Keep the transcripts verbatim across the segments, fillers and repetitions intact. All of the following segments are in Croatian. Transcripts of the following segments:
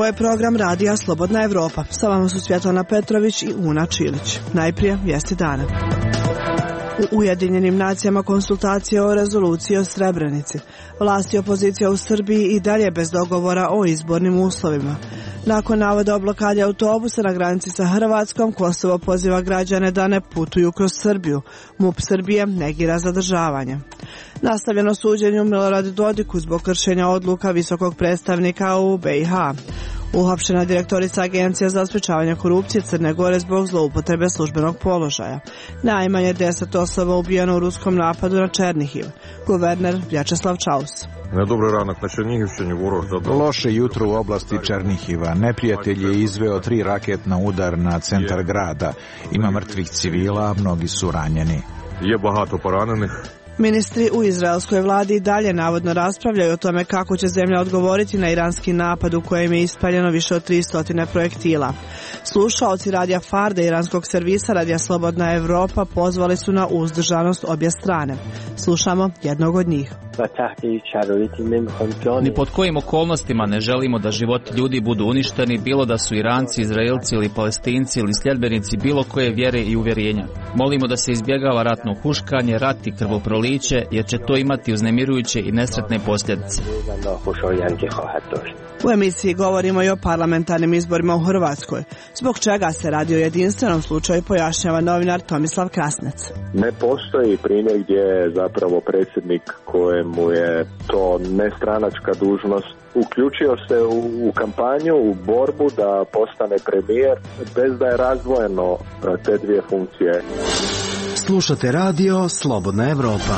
Ovo je program Radija Slobodna Evropa. Sa vama su Svjetlana Petrović i Una Čilić. Najprije vijesti dana. U Ujedinjenim nacijama konsultacije o rezoluciji o Srebrenici. Vlasti i opozicija u Srbiji i dalje bez dogovora o izbornim uslovima. Nakon navoda o blokadi autobusa na granici sa Hrvatskom, Kosovo poziva građane da ne putuju kroz Srbiju. MUP Srbije negira zadržavanje. Nastavljeno suđenju Miloradu Dodiku zbog kršenja odluka visokog predstavnika u B i H. Uhapšena direktorica Agencije za sprečavanje korupcije Crne Gore zbog zloupotrebe službenog položaja. Najmanje deset osoba ubijeno u ruskom napadu na Černihiv. Guverner Vjačeslav Čaus. Loše jutro u oblasti Černihiva. Neprijatelj je izveo tri raketna udar na centar grada. Ima mrtvih civila, mnogi su ranjeni. Je bahato poranjenih. Ministri u izraelskoj vladi dalje navodno raspravljaju o tome kako će zemlja odgovoriti na iranski napad u kojem je ispaljeno više od tristo projektila. Slušaoci radija Farda iranskog servisa Radija Slobodna Evropa pozvali su na uzdržanost obje strane. Slušamo jednog od njih. Ni pod kojim okolnostima ne želimo da životi ljudi budu uništeni, bilo da su Iranci, Izraelci ili Palestinci ili sljedbenici bilo koje vjere i uvjerenja. Molimo da se izbjegava ratno huškanje, rat i krvoproliće, jer će to imati uznemirujuće i nesretne posljedice. U emisiji govorimo i o parlamentarnim izborima u Hrvatskoj. Zbog čega se radi o jedinstvenom slučaju pojašnjava novinar Tomislav Krasnec. Ne postoji primjer gdje je zapravo predsjednik kojemu je to nestranačka dužnost uključio se u, u kampanju, u borbu da postane premijer bez da je razdvojeno te dvije funkcije. Slušate radio Slobodna Evropa.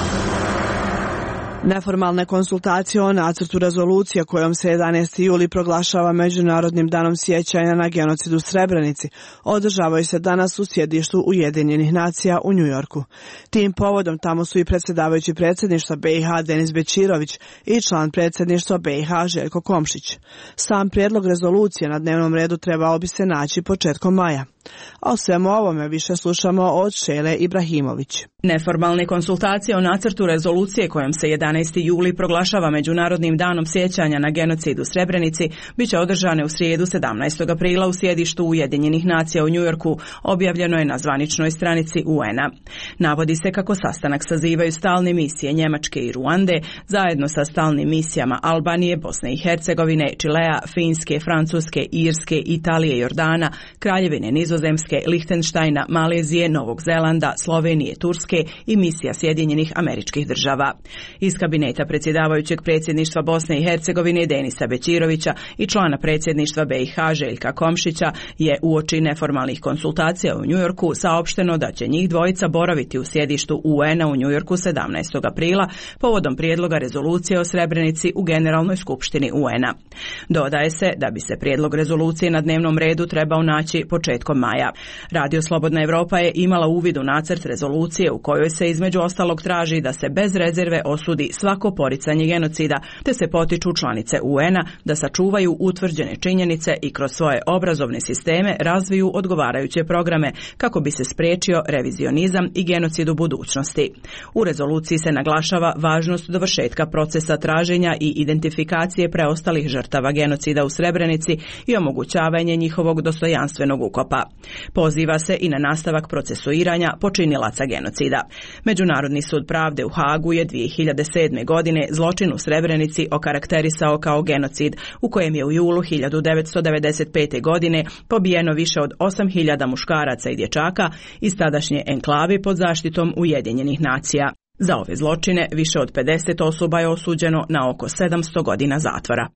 Neformalne konsultacije o nacrtu rezolucije kojom se jedanaesti juli proglašava Međunarodnim danom sjećanja na genocid u Srebrenici održavaju se danas u sjedištu Ujedinjenih nacija u Njujorku. Tim povodom tamo su i predsjedavajući predsjedništva B i H Denis Bećirović i član predsjedništva B i H Željko Komšić. Sam prijedlog rezolucije na dnevnom redu trebao bi se naći početkom maja. A o svemu ovome više slušamo od Šele Ibrahimović. Neformalne konsultacije o nacrtu rezolucije kojom se jedanaesti juli proglašava Međunarodnim danom sjećanja na genocid u Srebrenici bit će održane u srijedu sedamnaestog aprila u sjedištu Ujedinjenih nacija u Njujorku, objavljeno je na zvaničnoj stranici U N-a. Navodi se kako sastanak sazivaju stalne misije Njemačke i Ruande, zajedno sa stalnim misijama Albanije, Bosne i Hercegovine, Čilea, Finske, Francuske, Irske, Italije, Jordana, Kraljevine Nizozemske, Lihtenštajna, Malezije, Novog Zelanda, Slovenije, Turske i misija Sjedinjenih Američkih Država. Iz kabineta predsjedavajućeg predsjedništva Bosne i Hercegovine Denisa Bećirovića i člana predsjedništva B i H Željka Komšića je uoči neformalnih konsultacija u Njujorku saopšteno da će njih dvojica boraviti u sjedištu U N-a u Njujorku sedamnaestog aprila povodom prijedloga rezolucije o Srebrenici u Generalnoj skupštini U N-a. Dodaje se da bi se prijedlog rezolucije na dnevnom redu trebao naći početkom maja. Radio Slobodna Evropa je imala uvid u nacrt rezolucije u kojoj se između ostalog traži da se bez rezerve osudi svako poricanje genocida, te se potiču članice U N-a da sačuvaju utvrđene činjenice i kroz svoje obrazovne sisteme razviju odgovarajuće programe kako bi se spriječio revizionizam i genocid u budućnosti. U rezoluciji se naglašava važnost dovršetka procesa traženja i identifikacije preostalih žrtava genocida u Srebrenici i omogućavanje njihovog dostojanstvenog ukopa. Poziva se i na nastavak procesuiranja počinilaca genocida. Međunarodni sud pravde u Hagu je dvije hiljade sedme. godine zločin u Srebrenici okarakterisao kao genocid u kojem je u julu hiljadu devetsto devedeset pete. godine pobijeno više od osam hiljada muškaraca i dječaka iz tadašnje enklave pod zaštitom Ujedinjenih nacija. Za ove zločine više od pedeset osoba je osuđeno na oko sedamsto godina zatvora.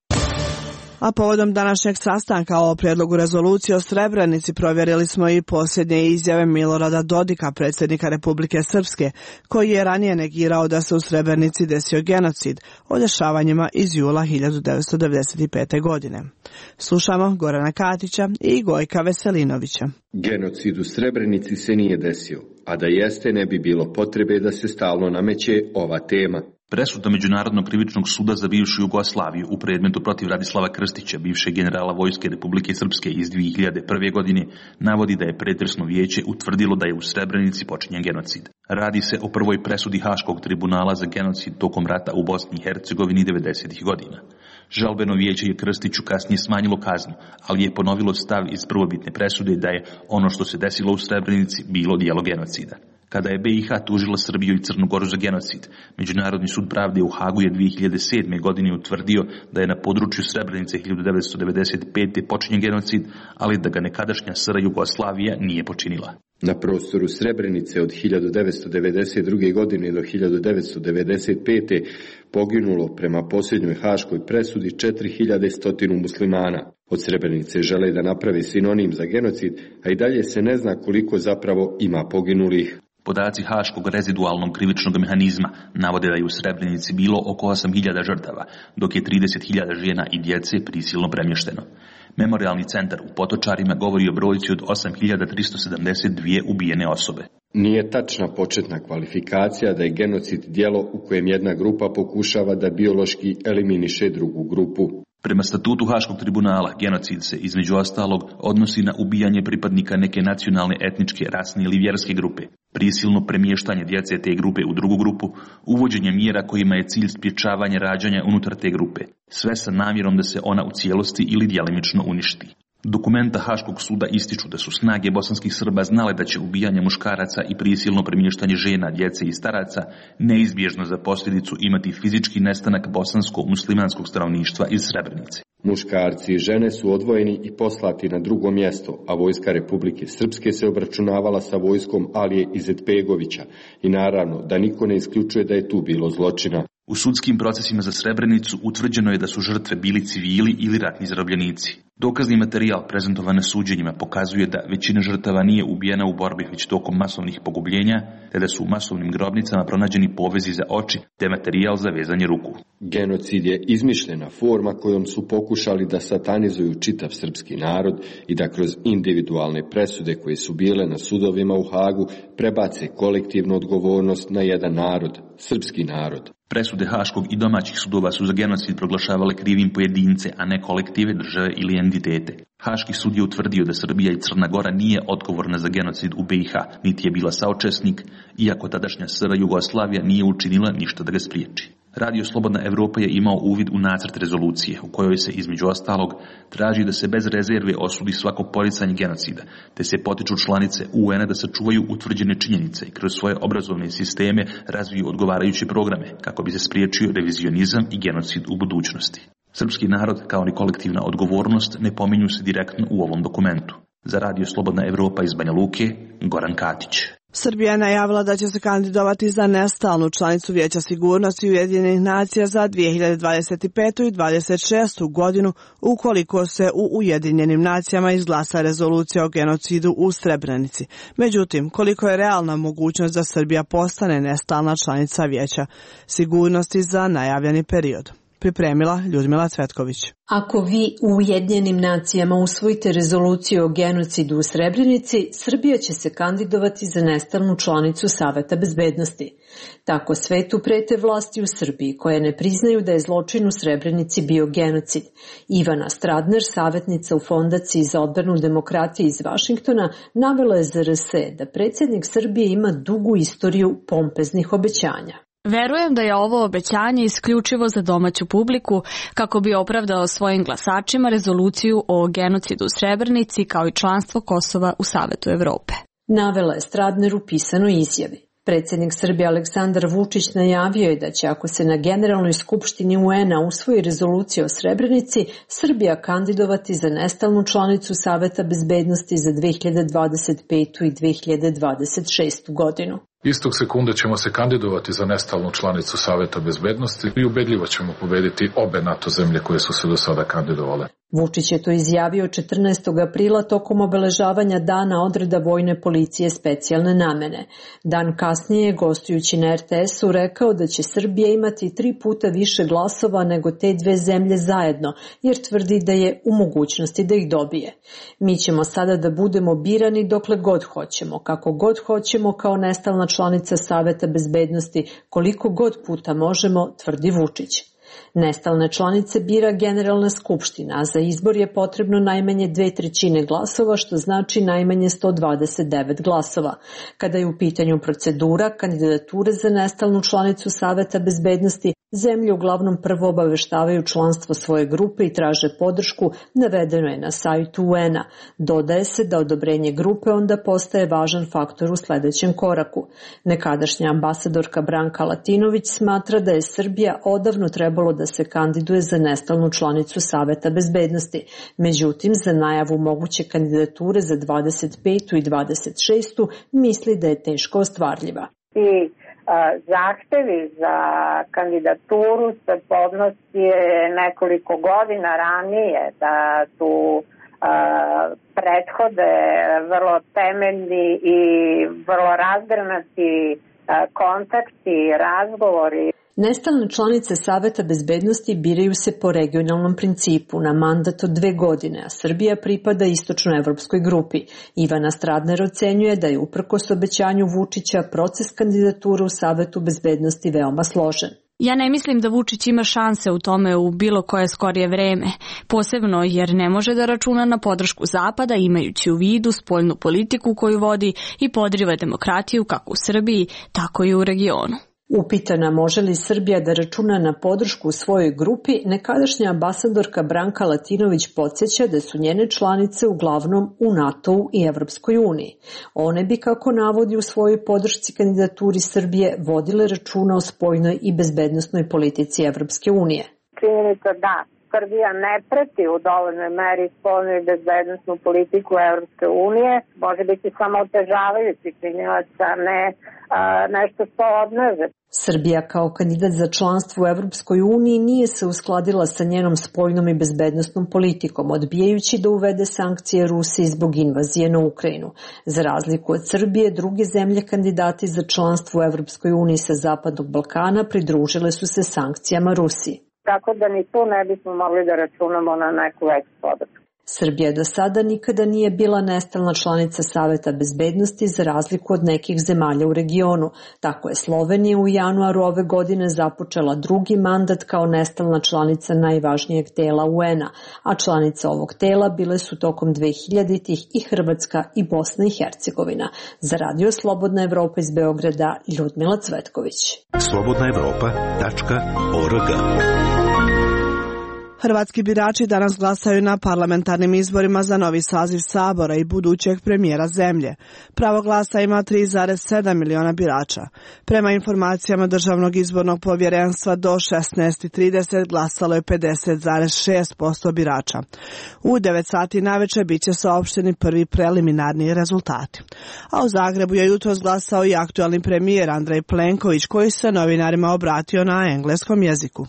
A povodom današnjeg sastanka o prijedlogu rezolucije o Srebrenici provjerili smo i posljednje izjave Milorada Dodika, predsjednika Republike Srpske, koji je ranije negirao da se u Srebrenici desio genocid o dešavanjima iz jula hiljadu devetsto devedeset pete. godine. Slušamo Gorana Katića i Gojka Veselinovića. Genocid u Srebrenici se nije desio, a da jeste ne bi bilo potrebe da se stalno nameće ova tema. Presuda Međunarodnog krivičnog suda za bivšu Jugoslaviju u predmetu protiv Radislava Krstića, bivšeg generala Vojske Republike Srpske iz dvije hiljade prve. godine, navodi da je pretresno vijeće utvrdilo da je u Srebrenici počinjen genocid. Radi se o prvoj presudi Haškog tribunala za genocid tokom rata u Bosni i Hercegovini devedesetih godina. Žalbeno vijeće je Krstiću kasnije smanjilo kaznu, ali je ponovilo stav iz prvobitne presude da je ono što se desilo u Srebrenici bilo djelo genocida. Kada je B i H tužila Srbiju i Crnu Goru za genocid, Međunarodni sud pravde u Hagu je dvije hiljade sedme. godine utvrdio da je na području Srebrenice hiljadu devetsto devedeset pete. počinjen genocid, ali da ga nekadašnja S R Jugoslavija nije počinila. Na prostoru Srebrenice od hiljadu devetsto devedeset druge. godine do hiljadu devetsto devedeset pete. poginulo prema posljednjoj haškoj presudi četiri hiljade sto muslimana. Od Srebrenice žele da napravi sinonim za genocid, a i dalje se ne zna koliko zapravo ima poginulih. Podaci Haškog rezidualnog krivičnog mehanizma navode da je u Srebrenici bilo oko osam hiljada žrtava, dok je trideset hiljada žena i djece prisilno premješteno. Memorialni centar u Potočarima govori o brojci od osam hiljada tristo sedamdeset dvije ubijene osobe. Nije tačna početna kvalifikacija da je genocid djelo u kojem jedna grupa pokušava da biološki eliminiše drugu grupu. Prema statutu Haškog tribunala, genocid se, između ostalog, odnosi na ubijanje pripadnika neke nacionalne, etničke, rasne ili vjerske grupe, prisilno premještanje djece te grupe u drugu grupu, uvođenje mjera kojima je cilj sprječavanje rađanja unutar te grupe, sve sa namjerom da se ona u cijelosti ili djelimično uništi. Dokumenta Haškog suda ističu da su snage bosanskih Srba znale da će ubijanje muškaraca i prisilno premještanje žena, djece i staraca neizbježno za posljedicu imati fizički nestanak bosansko-muslimanskog stanovništva iz Srebrenice. Muškarci i žene su odvojeni i poslati na drugo mjesto, a vojska Republike Srpske se obračunavala sa vojskom Alije Izetbegovića i naravno da niko ne isključuje da je tu bilo zločina. U sudskim procesima za Srebrenicu utvrđeno je da su žrtve bili civili ili ratni zarobljenici. Dokazni materijal prezentovan na suđenjima pokazuje da većina žrtava nije ubijena u borbi već tokom masovnih pogubljenja, te da su u masovnim grobnicama pronađeni povezi za oči te materijal za vezanje ruku. Genocid je izmišljena forma kojom su pokušali da satanizuju čitav srpski narod i da kroz individualne presude koje su bile na sudovima u Hagu prebace kolektivnu odgovornost na jedan narod, srpski narod. Presude Haškog i domaćih sudova su za genocid proglašavale krivim pojedince, a ne kolektive, države ili entitete. Haški sud je utvrdio da Srbija i Crna Gora nije odgovorna za genocid u B i H, niti je bila saučesnik, iako tadašnja S R Jugoslavija nije učinila ništa da ga spriječi. Radio Slobodna Evropa je imao uvid u nacrt rezolucije, u kojoj se između ostalog traži da se bez rezerve osudi svako poricanje genocida, te se potiču članice U N-a da sačuvaju utvrđene činjenice i kroz svoje obrazovne sisteme razviju odgovarajuće programe, kako bi se spriječio revizionizam i genocid u budućnosti. Srpski narod, kao ni kolektivna odgovornost, ne pominju se direktno u ovom dokumentu. Za Radio Slobodna Evropa iz Banja Luke, Goran Katić. Srbija je najavila da će se kandidovati za nestalnu članicu Vijeća sigurnosti Ujedinjenih nacija za dvije hiljade dvadeset petu. i dvadeset šestu. godinu ukoliko se u Ujedinjenim nacijama izglasa rezolucija o genocidu u Srebrenici. Međutim, koliko je realna mogućnost da Srbija postane nestalna članica Vijeća sigurnosti za najavljeni period? Pripremila Ljudmila Cvetković. Ako vi u Ujedinjenim nacijama usvojite rezoluciju o genocidu u Srebrenici, Srbija će se kandidovati za nestalnu članicu Saveta bezbednosti. Tako svetu prete vlasti u Srbiji, koje ne priznaju da je zločin u Srebrenici bio genocid. Ivana Stradner, savjetnica u Fondaciji za odbranu demokratije iz Vašingtona, navela je za R S da predsjednik Srbije ima dugu istoriju pompeznih obećanja. Verujem da je ovo obećanje isključivo za domaću publiku kako bi opravdao svojim glasačima rezoluciju o genocidu u Srebrenici kao i članstvo Kosova u Savetu Evrope. Navela je Stradner u pisanoj izjavi. Predsjednik Srbije Aleksandar Vučić najavio je da će, ako se na Generalnoj skupštini U N-a usvoji rezolucija o Srebrenici, Srbija kandidovati za nestalnu članicu Saveta bezbednosti za dvije hiljade dvadeset petu. i dvije hiljade dvadeset šestu. godinu. Istog sekunde ćemo se kandidovati za nestalnu članicu Saveta bezbednosti i ubedljivo ćemo pobediti obe NATO zemlje koje su se do sada kandidovale. Vučić je to izjavio četrnaestog aprila tokom obeležavanja Dana odreda vojne policije specijalne namene. Dan kasnije je, gostujući na R T S-u, rekao da će Srbija imati tri puta više glasova nego te dve zemlje zajedno, jer tvrdi da je u mogućnosti da ih dobije. Mi ćemo sada da budemo birani dokle god hoćemo, kako god hoćemo kao nestalna članica Saveta bezbednosti, koliko god puta možemo, tvrdi Vučić. Nestalne članice bira Generalna skupština, a za izbor je potrebno najmanje dve trećine glasova, što znači najmanje sto dvadeset devet glasova. Kada je u pitanju procedura, kandidature za nestalnu članicu Saveta bezbednosti Zemlje uglavnom prvo obaveštavaju članstvo svoje grupe i traže podršku, navedeno je na sajtu U N-a. Dodaje se da odobrenje grupe onda postaje važan faktor u sledećem koraku. Nekadašnja ambasadorka Branka Latinović smatra da je Srbija odavno trebalo da se kandiduje za nestalnu članicu Saveta bezbednosti. Međutim, za najavu moguće kandidature za dvadeset petu i dvadeset šestu misli da je teško ostvarljiva. I zahtevi za kandidaturu se podnosi nekoliko godina ranije, da su prethode vrlo temeljni i vrlo razgranati kontakti, razgovori. Nestalne članice Saveta bezbednosti biraju se po regionalnom principu na mandat od dve godine, a Srbija pripada istočnoevropskoj grupi. Ivana Stradner ocenjuje da je uprkos obećanju Vučića proces kandidature u Savetu bezbednosti veoma složen. Ja ne mislim da Vučić ima šanse u tome u bilo koje skorije vreme, posebno jer ne može da računa na podršku Zapada imajući u vidu spoljnu politiku koju vodi i podriva demokratiju kako u Srbiji, tako i u regionu. Upitana može li Srbija da računa na podršku u svojoj grupi, nekadašnja ambasadorka Branka Latinović podsjeća da su njene članice uglavnom u NATO-u i Evropskoj uniji. One bi, kako navodi u svojoj podršci kandidaturi Srbije, vodile računa o spoljnoj i bezbednosnoj politici Evropske unije. Činjenica da Srbija ne preti u dovoljnoj meri spoljnu i bezbednosnu politiku Evropske unije, može biti samo otežavajući činilac, a ne a, nešto što odnose. Srbija kao kandidat za članstvo u Evropskoj uniji nije se uskladila sa njenom spoljnom i bezbednosnom politikom, odbijajući da uvede sankcije Rusiji zbog invazije na Ukrajinu. Za razliku od Srbije, druge zemlje kandidati za članstvo u Evropskoj uniji sa Zapadnog Balkana pridružile su se sankcijama Rusiji. Tako da ni tu ne bismo mogli da računamo na neku veću podršku. Srbija do sada nikada nije bila nestalna članica Saveta bezbednosti za razliku od nekih zemalja u regionu. Tako je Slovenija u januaru ove godine započela drugi mandat kao nestalna članica najvažnijeg tela U N-a, a članica ovog tela bile su tokom dvehiljaditih i Hrvatska i Bosna i Hercegovina. Za Radio Slobodna Evropa iz Beograda, Ljudmila Cvetković. slobodna evropa tačka org. Hrvatski birači danas glasaju na parlamentarnim izborima za novi saziv Sabora i budućeg premijera zemlje. Pravo glasa ima tri zarez sedam miliona birača. Prema informacijama Državnog izbornog povjerenstva do šesnaest i trideset glasalo je pedeset zarez šest posto birača. U devet sati navečer bit će saopšteni prvi preliminarni rezultati. A u Zagrebu je jutros glasao i aktualni premijer Andrej Plenković, koji se novinarima obratio na engleskom jeziku.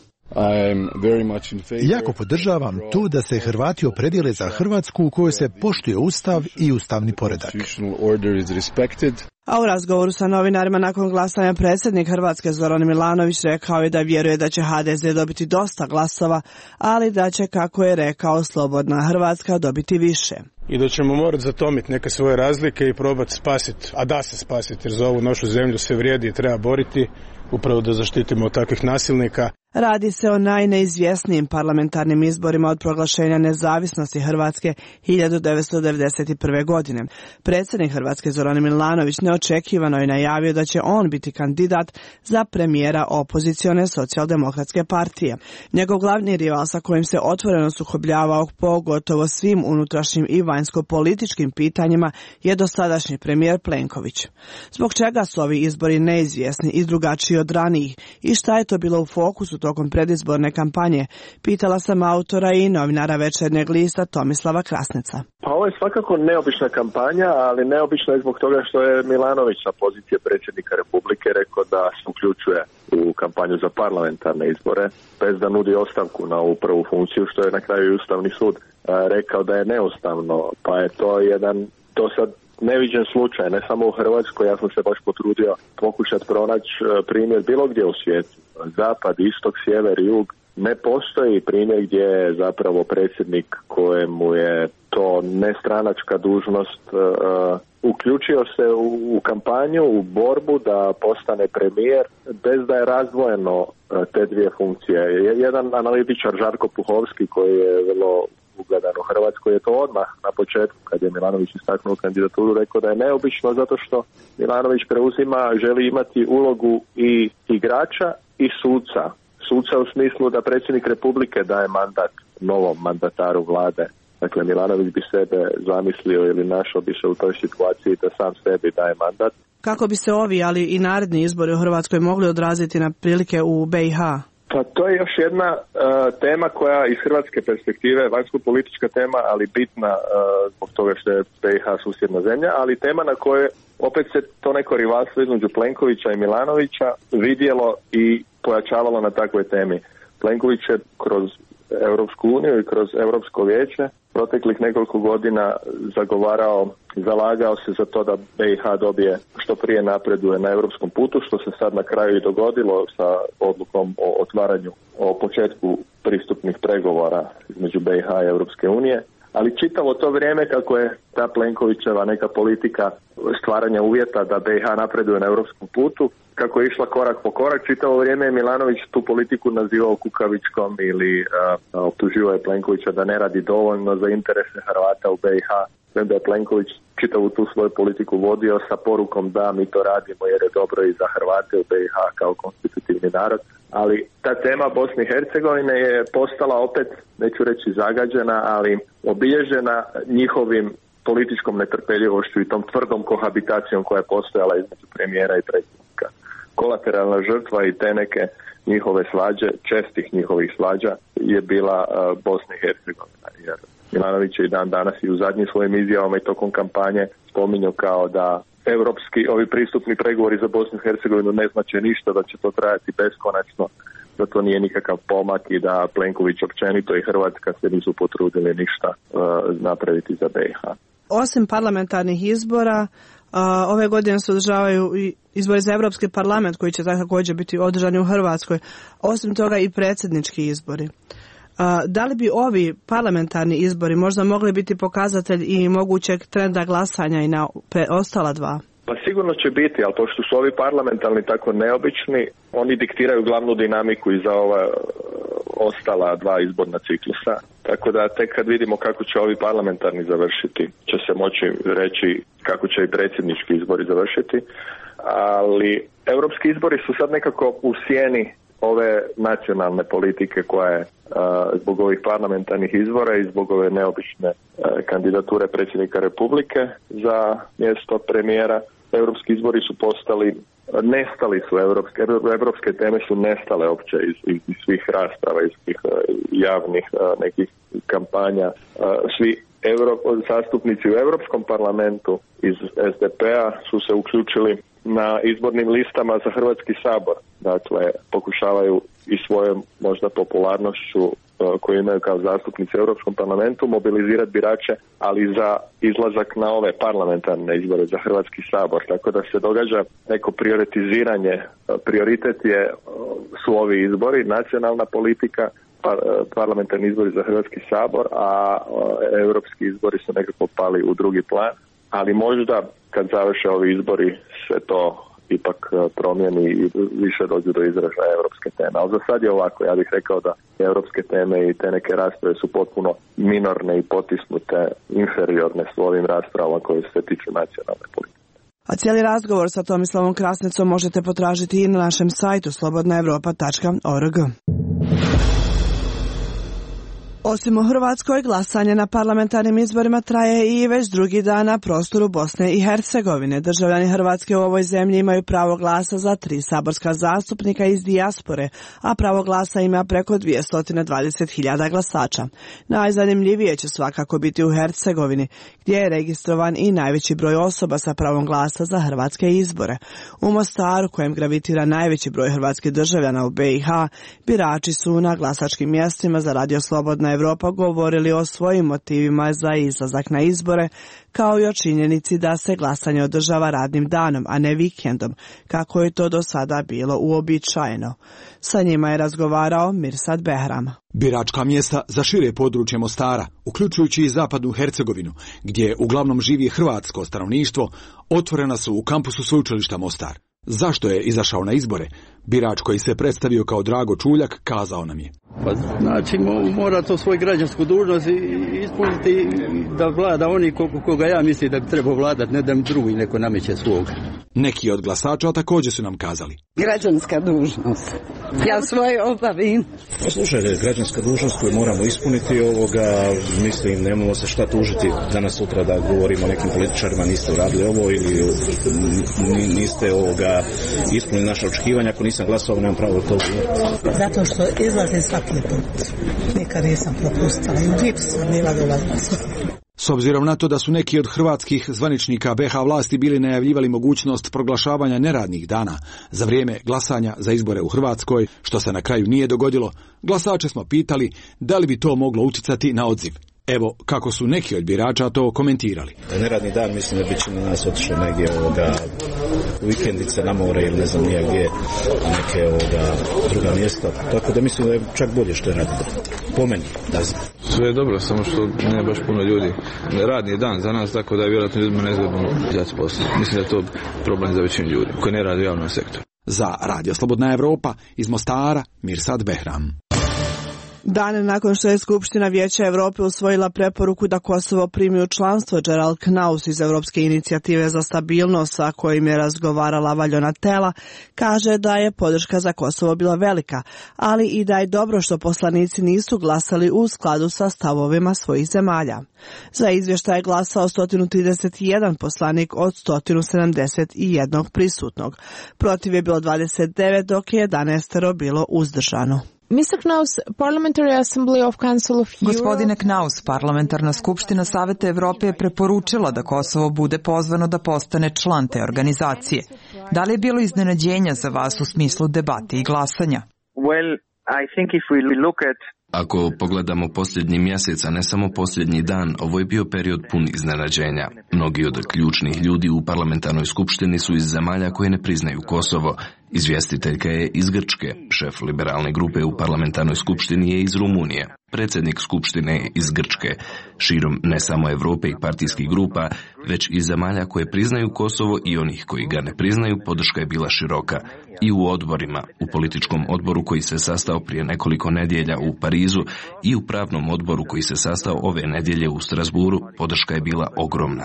Jako podržavam to da se Hrvati opredijele za Hrvatsku u kojoj se poštuje Ustav i ustavni poredak. A u razgovoru sa novinarima nakon glasanja predsjednik Hrvatske Zoran Milanović rekao je da vjeruje da će H D Z dobiti dosta glasova, ali da će, kako je rekao, slobodna Hrvatska dobiti više. I da ćemo morati zatomiti neke svoje razlike i probati spasiti, a da se spasiti, jer za ovu našu zemlju se vrijedi i treba boriti, upravo da zaštitimo od takvih nasilnika. Radi se o najneizvjesnijim parlamentarnim izborima od proglašenja nezavisnosti Hrvatske hiljadu devetsto devedeset prve. godine. Predsjednik Hrvatske Zoran Milanović neočekivano je najavio da će on biti kandidat za premijera opozicione socijaldemokratske partije. Njegov glavni rival sa kojim se otvoreno sukobljavao po gotovo svim unutrašnjim i vanjsko-političkim pitanjima je dosadašnji premijer Plenković. Zbog čega su ovi izbori neizvjesni i drugačiji od ranijih i šta je to bilo u fokusu tokom predizborne kampanje, pitala sam autora i novinara Večernjeg lista Tomislava Krasneca. Pa ovo je svakako neobična kampanja, ali neobična je zbog toga što je Milanović sa pozicije predsjednika Republike rekao da se uključuje u kampanju za parlamentarne izbore, bez da nudi ostavku na ovu prvu funkciju, što je na kraju i Ustavni sud rekao da je neustavno, pa je to jedan do sad neviđen slučaj, ne samo u Hrvatskoj. Ja sam se baš potrudio pokušati pronaći primjer bilo gdje u svijetu. Zapad, istok, sjever, jug. Ne postoji primjer gdje je zapravo predsjednik kojemu je to nestranačka dužnost uh, uključio se u, u kampanju, u borbu da postane premijer bez da je razdvojeno uh, te dvije funkcije. Jedan analitičar Žarko Puhovski koji je vrlo ugledan u Hrvatskoj je to odmah na početku kad je Milanović istaknuo kandidaturu rekao da je neobično zato što Milanović preuzima, želi imati ulogu i igrača i suca. suca u smislu da predsjednik Republike daje mandat novom mandataru vlade. Dakle, Milanović bi sebe zamislio ili našao bi se u toj situaciji da sam sebi daje mandat. Kako bi se ovi, ali i naredni izbori u Hrvatskoj mogli odraziti na prilike u B i H? Pa to je još jedna uh, tema koja iz hrvatske perspektive, vanjsko-politička tema, ali bitna uh, zbog toga što je B i H susjedna zemlja, ali tema na kojoj opet se to neko rivalstvo između Plenkovića i Milanovića vidjelo i pojačavalo na takvoj temi. Plenković je kroz Europsku uniju i kroz Europsko vijeće proteklih nekoliko godina zagovarao, zalagao se za to da B i H dobije što prije napreduje na europskom putu, što se sad na kraju i dogodilo sa odlukom o otvaranju, o početku pristupnih pregovora između B i H i Europske unije. Ali čitavo to vrijeme kako je ta Plenkovićeva neka politika stvaranja uvjeta da B i H napreduje na europskom putu, kako je išla korak po korak, čitavo vrijeme je Milanović tu politiku nazivao kukavičkom ili uh, optuživao je Plenkovića da ne radi dovoljno za interese Hrvata u B i H. Vem da je Plenković čitavu tu svoju politiku vodio sa porukom da mi to radimo jer je dobro i za Hrvate u B i H kao konstitutivni narod. Ali ta tema Bosne i Hercegovine je postala opet, neću reći zagađena, ali obilježena njihovim političkom netrpeljivošću i tom tvrdom kohabitacijom koja je postojala između premijera i predsjednika. Kolateralna žrtva i te neke njihove svađe, čestih njihovih svađa, je bila uh, Bosna i Hercegovina. Jer Milanović je i dan danas i u zadnjim svojim izjavama i tokom kampanje spominjao kao da europski, ovi pristupni pregovori za Bosnu i Hercegovinu ne znače ništa, da će to trajati beskonačno, da to nije nikakav pomak i da Plenković općenito i Hrvatska se nisu potrudili ništa uh, napraviti za B i H. Osim parlamentarnih izbora, uh, ove godine se održavaju i izbori za Europski parlament koji će također biti održani u Hrvatskoj. Osim toga i predsjednički izbori. Uh, da li bi ovi parlamentarni izbori možda mogli biti pokazatelj i mogućeg trenda glasanja i na ostala dva? Pa sigurno će biti, ali pošto su ovi parlamentarni tako neobični, oni diktiraju glavnu dinamiku i za ova ostala dva izborna ciklusa. Tako da tek kad vidimo kako će ovi parlamentarni završiti, će se moći reći kako će i predsjednički izbori završiti. Ali europski izbori su sad nekako u sjeni ove nacionalne politike koja je uh, zbog ovih parlamentarnih izbora i zbog ove neobične uh, kandidature predsjednika Republike za mjesto premijera. Europski izbori su postali, nestali su europske, europske teme su nestale uopće iz, iz, iz svih rasprava, iz svih uh, javnih uh, nekih kampanja. Uh, svi Euro, zastupnici u Europskom parlamentu iz S D P-a su se uključili na izbornim listama za Hrvatski sabor. Dakle, pokušavaju i svojom možda popularnošću koju imaju kao zastupnici u Europskom parlamentu mobilizirati birače, ali za izlazak na ove parlamentarne izbore za Hrvatski sabor. Tako da se događa neko prioritiziranje. Prioritet je, su ovi izbori, nacionalna politika, par, parlamentarni izbori za Hrvatski sabor, a europski izbori su nekako pali u drugi plan. Ali možda kad završe ovi izbori se to ipak promijeni i više dođu do izražaja europske teme. Ali za sad je ovako, ja bih rekao da europske teme i te neke rasprave su potpuno minorne i potisnute, inferiorne s ovim raspravama koje se tiču nacionalne politike. A cijeli razgovor sa Tomislavom Krasnicom možete potražiti i na našem sajtu slobodna europa tačka org. Osim u Hrvatskoj, glasanje na parlamentarnim izborima traje i već drugi dan na prostoru Bosne i Hercegovine. Državljani Hrvatske u ovoj zemlji imaju pravo glasa za tri saborska zastupnika iz dijaspore, a pravo glasa ima preko dvjesto dvadeset hiljada glasača. Najzanimljivije će svakako biti u Hercegovini, gdje je registrovan i najveći broj osoba sa pravom glasa za hrvatske izbore. U Mostaru, kojem gravitira najveći broj hrvatskih državljana u B i H, birači su na glasačkim mjestima za Radio Slobodna Europa govorili o svojim motivima za izlazak na izbore, kao i o činjenici da se glasanje održava radnim danom, a ne vikendom, kako je to do sada bilo uobičajeno. Sa njima je razgovarao Mirsad Behram. Biračka mjesta za šire područje Mostara, uključujući i zapadnu Hercegovinu, gdje uglavnom živi hrvatsko stanovništvo, otvorena su u kampusu sveučilišta Mostar. Zašto je izašao na izbore? Birač koji se predstavio kao Drago Čuljak kazao nam je. Pa znači mora to svoju građansku dužnost ispuniti da vlada oni koga ja mislim da bi trebao vladati, ne da mi drugi neko nameće svog. Neki od glasača također su nam kazali. Građanska dužnost. Ja svoje obavim. Slušajte, građanska dužnost koju moramo ispuniti ovoga, mislim, nemamo se šta tužiti danas sutra da govorimo o nekim političarima, niste uradili ovo ili niste ovoga ispunili naše očekivanja, ako nisam glasovao, nemam pravo da to govoriti. Zato što izlazim svaki put. Nikad nisam propustila. I u gips sam bila dolazila. S obzirom na to da su neki od hrvatskih zvaničnika be ha vlasti bili najavljivali mogućnost proglašavanja neradnih dana za vrijeme glasanja za izbore u Hrvatskoj, što se na kraju nije dogodilo, glasače smo pitali da li bi to moglo utjecati na odziv. Evo kako su neki od birača to komentirali. Neradni dan, mislim da bi će na nas otišlo negdje ovoga vikendice na more ili ne znam nije gdje, neke ovoga druga mjesta. Tako da mislim da je čak bolje što je radni dan. Po meni, da znam. Sve je dobro, samo što nije baš puno ljudi. Radni je dan za nas, tako da je vjerojatno ljudima nezgodno izaći posao. Mislim da je to problem za većinu ljudi koji ne radi u javnom sektoru. Za Radio Slobodna Evropa iz Mostara, Mirsad Behram. Dane nakon što je Skupština Vijeća Europe usvojila preporuku da Kosovo primi u članstvo, Gerald Knaus iz Europske inicijative za stabilnost, sa kojim je razgovarala Valjona Tela, kaže da je podrška za Kosovo bila velika, ali i da je dobro što poslanici nisu glasali u skladu sa stavovima svojih zemalja. Za izvještaj je glasao sto trideset jedan poslanik od sto sedamdeset jedan prisutnog. Protiv je bilo dvadeset devet, dok je jedanaest bilo uzdržano. mister Knaus, Parliamentary Assembly of Council of Europe... Gospodine Knaus, Parlamentarna skupština Saveta Evrope je preporučila da Kosovo bude pozvano da postane član te organizacije. Da li je bilo iznenađenja za vas u smislu debate i glasanja? Well, I think if we look at Ako pogledamo posljednji mjesec, a ne samo posljednji dan, ovo je bio period pun iznenađenja. Mnogi od ključnih ljudi u parlamentarnoj skupštini su iz zemalja koje ne priznaju Kosovo. Izvjestiteljka je iz Grčke, šef liberalne grupe u parlamentarnoj skupštini je iz Rumunije, predsjednik skupštine je iz Grčke. Širom ne samo Europe i partijskih grupa, već i zemalja koje priznaju Kosovo i onih koji ga ne priznaju, podrška je bila široka. I u odborima, u političkom odboru koji se sastao prije nekoliko nedjelja u Parizu i u pravnom odboru koji se sastao ove nedjelje u Strasburu, podrška je bila ogromna.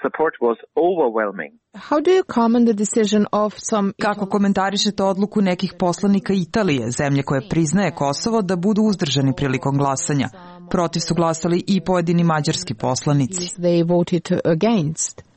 How do you comment the decision of some... Kako komentarišete odluku nekih poslanika Italije, zemlje koje priznaje Kosovo, da budu uzdržani prilikom glasanja? Protiv su glasali i pojedini mađarski poslanici. They voted against.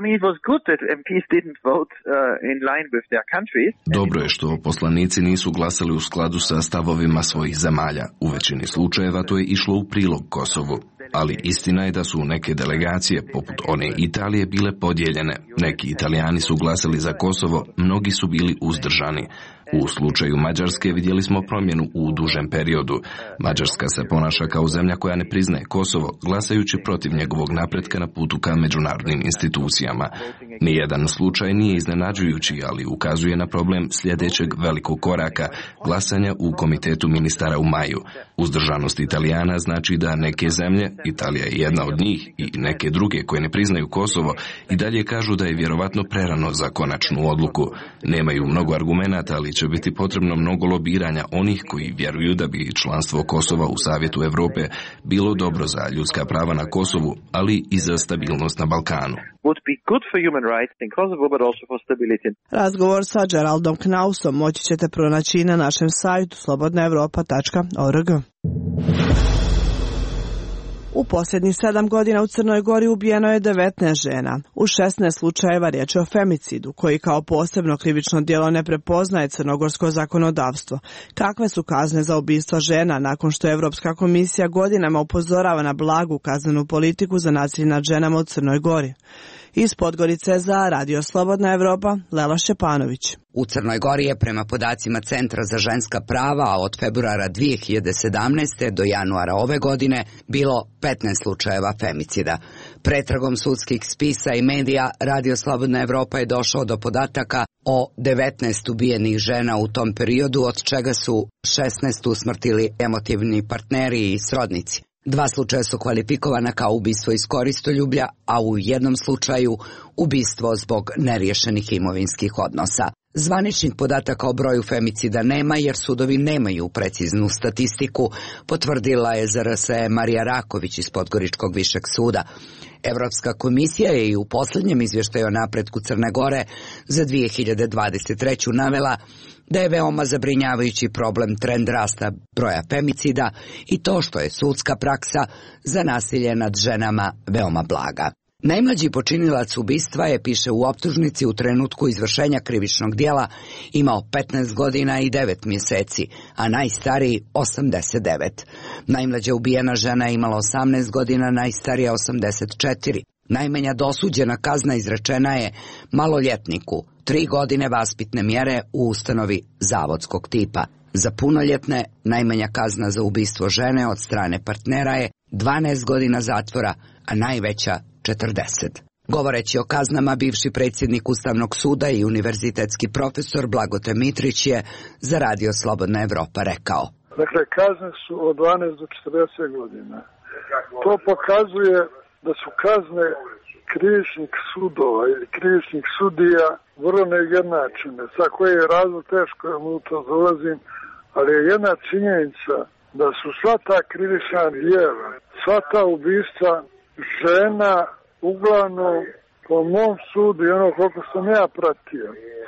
Dobro je što poslanici nisu glasali u skladu sa stavovima svojih zemalja. U većini slučajeva to je išlo u prilog Kosovu. Ali istina je da su neke delegacije, poput one Italije, bile podijeljene. Neki Italijani su glasali za Kosovo, mnogi su bili uzdržani. U slučaju Mađarske vidjeli smo promjenu u dužem periodu. Mađarska se ponaša kao zemlja koja ne priznaje Kosovo, glasajući protiv njegovog napretka na putu ka međunarodnim institucijama. Nijedan slučaj nije iznenađujući, ali ukazuje na problem sljedećeg velikog koraka, glasanja u komitetu ministara u maju. Uzdržanost Italijana znači da neke zemlje, Italija je jedna od njih, i neke druge koje ne priznaju Kosovo, i dalje kažu da je vjerovatno prerano za konačnu odluku. Nemaju mnogo argumenata, ali će biti potrebno mnogo lobiranja onih koji vjeruju da bi članstvo Kosova u Savjetu Europe bilo dobro za ljudska prava na Kosovu, ali i za stabilnost na Balkanu. Razgovor sa Geraldom Knausom moći ćete pronaći na našem sajtu slobodna europa tačka org. U posljednjih sedam godina u Crnoj Gori ubijeno je devetnaest žena. U šesnaest slučajeva riječ je o femicidu, koji kao posebno krivično djelo ne prepoznaje crnogorsko zakonodavstvo. Kakve su kazne za ubistva žena nakon što Europska komisija godinama upozorava na blagu kaznenu politiku za nasilje nad ženama u Crnoj Gori? Iz Podgorice za Radio Slobodna Evropa, Lela Šćepanović. U Crnoj Gori je prema podacima Centra za ženska prava od februara dvije hiljade sedamnaeste. do januara ove godine bilo petnaest slučajeva femicida. Pretragom sudskih spisa i medija Radio Slobodna Evropa je došao do podataka o devetnaest ubijenih žena u tom periodu, od čega su šesnaest usmrtili emotivni partneri i srodnici. Dva slučaja su kvalifikovana kao ubistvo iz koristoljublja, a u jednom slučaju ubistvo zbog neriješenih imovinskih odnosa. Zvaničnih podataka o broju femicida nema jer sudovi nemaju preciznu statistiku, potvrdila je Z R S Marija Raković iz Podgoričkog višeg suda. Evropska komisija je i u posljednjem izvještaju o napretku Crne Gore za dvije hiljade dvadeset treću navela da je veoma zabrinjavajući problem trend rasta broja femicida i to što je sudska praksa za nasilje nad ženama veoma blaga. Najmlađi počinilac ubistva je, piše u optužnici, u trenutku izvršenja krivičnog dijela imao petnaest godina i devet mjeseci, a najstariji osamdeset devet. Najmlađa ubijena žena je imala osamnaest godina, najstarija osamdeset četiri. Najmanja dosuđena kazna izrečena je maloljetniku, tri godine vaspitne mjere u ustanovi zavodskog tipa. Za punoljetne najmanja kazna za ubistvo žene od strane partnera je dvanaest godina zatvora, a najveća četrdeset. Govoreći o kaznama, bivši predsjednik Ustavnog suda i univerzitetski profesor Blagote Mitrić je za Radio Slobodna Evropa rekao: Dakle, kazne su od dvanaest do četrdeset godina. To pokazuje da su kazne krivičnih sudova ili krivičnih sudija vrlo neujednačene. Sa koji je razlog, teško je mu to dolazim, ali je jedna činjenica da su sva ta krivična djela, sva ta ubistva žena uglavnom, po mom sudu i ono koliko sam ja pratio,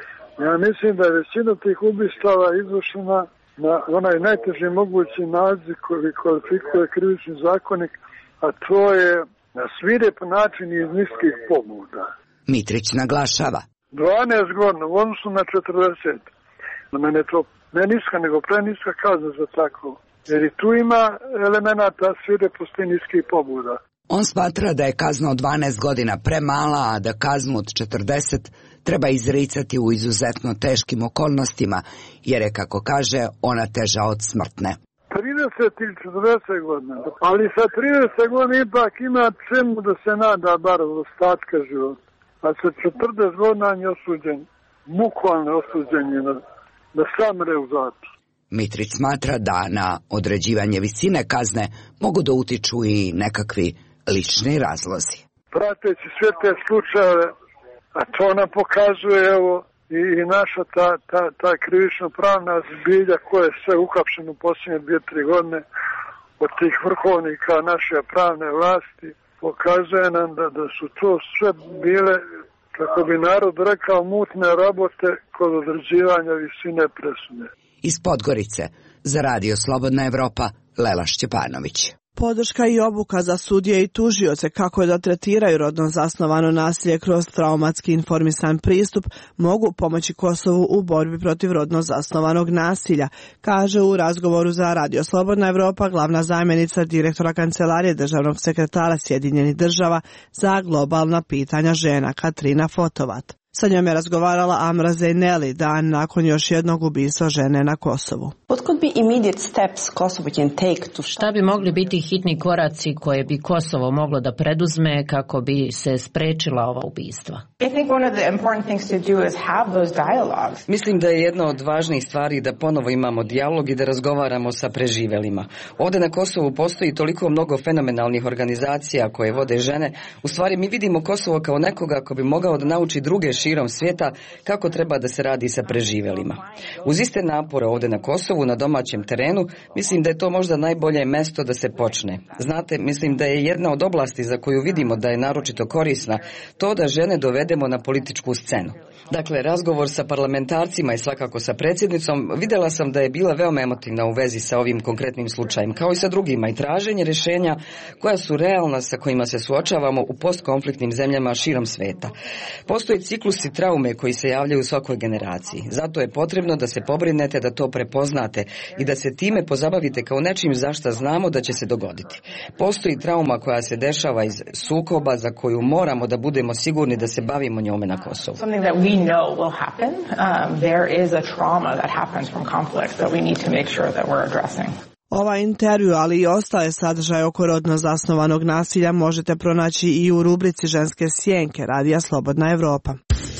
ja mislim da je većina tih ubistava izvršena na onaj najteži mogući naziv koji kvalifikuje krivični zakonik, a to je na svirep način iz niskih pobuda. Mitrić naglašava: dvanaest godina u odnosu na četrdeset. Na mene je to ne niska, nego preniska kazna za tako. Jer i tu ima elemenata svireposti niskih pobuda. On smatra da je kazna od dvanaest godina premala, a da kaznu od četrdeset treba izricati u izuzetno teškim okolnostima, jer je, kako kaže, ona teža od smrtne. trideset ili četrdeset godina, ali sa trideset godina ipak ima čemu da se nada bar od ostatka života. A sa četrdeset godina je osuđen, bukvalno osuđen je da, da samre u zatvor. Mitrić smatra da na određivanje visine kazne mogu da utiču i nekakvi lični razlozi. Prateći sve te slučajeve, a to nam pokazuje evo i, i naša ta, ta, ta krivično pravna zbilja koja je sve uhapšena u posljednje dvije, tri godine od tih vrhovnika naše pravne vlasti, pokazuje nam da, da su to sve bile, kako bi narod rekao, mutne rabote kod određivanja visine presude. Iz Podgorice, za Radio Slobodna Evropa, Lela Šćepanović. Podrška i obuka za sudije i tužioce kako da tretiraju rodno zasnovano nasilje kroz traumatski informisan pristup mogu pomoći Kosovu u borbi protiv rodno zasnovanog nasilja, kaže u razgovoru za Radio Slobodna Evropa glavna zamjenica direktora Kancelarije državnog sekretara Sjedinjenih država za globalna pitanja žena Katrina Fotovat. Sa njom je razgovarala Amra Zejneli dan nakon još jednog ubistva žene na Kosovu. Šta bi mogli biti hitni koraci koje bi Kosovo moglo da preduzme kako bi se sprečila ova ubistva? Mislim da je jedna od važnijih stvari da ponovo imamo dijalog i da razgovaramo sa preživelima. Ovdje na Kosovu postoji toliko mnogo fenomenalnih organizacija koje vode žene. U stvari mi vidimo Kosovo kao nekoga ko bi mogao da nauči druge širom svijeta kako treba da se radi sa preživelima. Uz iste napore ovdje na Kosovu, na domaćem terenu, mislim da je to možda najbolje mjesto da se počne. Znate, mislim da je jedna od oblasti za koju vidimo da je naročito korisna to da žene dovedemo na političku scenu. Dakle, razgovor sa parlamentarcima i svakako sa predsjednicom, vidjela sam da je bila veoma emotivna u vezi sa ovim konkretnim slučajem, kao i sa drugima, i traženje rješenja koja su realna, sa kojima se suočavamo u postkonfliktnim zemljama širom sveta. Postoje ciklusi traume koji se javljaju u svakoj generaciji. Zato je potrebno da se pobrinete da to prepoznate i da se time pozabavite kao nečim za šta znamo da će se dogoditi. Postoji trauma koja se dešava iz sukoba za koju moramo da budemo sigurni da se bavimo njome na Kosovu. know will happen. Um, there is a trauma that happens from conflict that we need to make sure that we're addressing. Ovaj intervju, ali i ostale sadržaje oko rodno zasnovanog nasilja možete pronaći i u rubrici Ženske sjenke Radija Slobodna Evropa.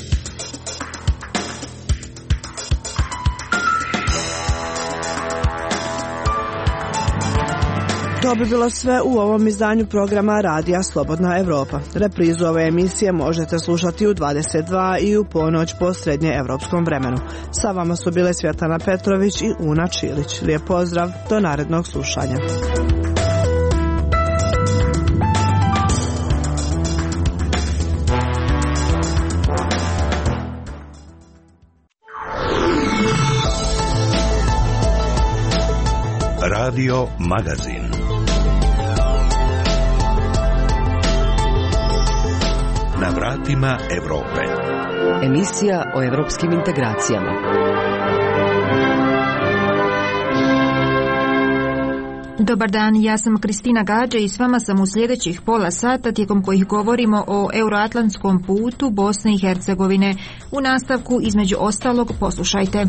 To bi bilo sve u ovom izdanju programa Radija Slobodna Evropa. Reprizu ove emisije možete slušati u dvadeset dva i u ponoć po srednje evropskom vremenu. Sa vama su bile Svjetlana Petrović i Una Čilić. Lijep pozdrav, do narednog slušanja. Radio Magazin. Na vratima Evrope. Emisija o evropskim integracijama. Dobar dan, ja sam Kristina Gađa i s vama sam u sljedećih pola sata tijekom kojih govorimo o euroatlantskom putu Bosne i Hercegovine. U nastavku, između ostalog, poslušajte.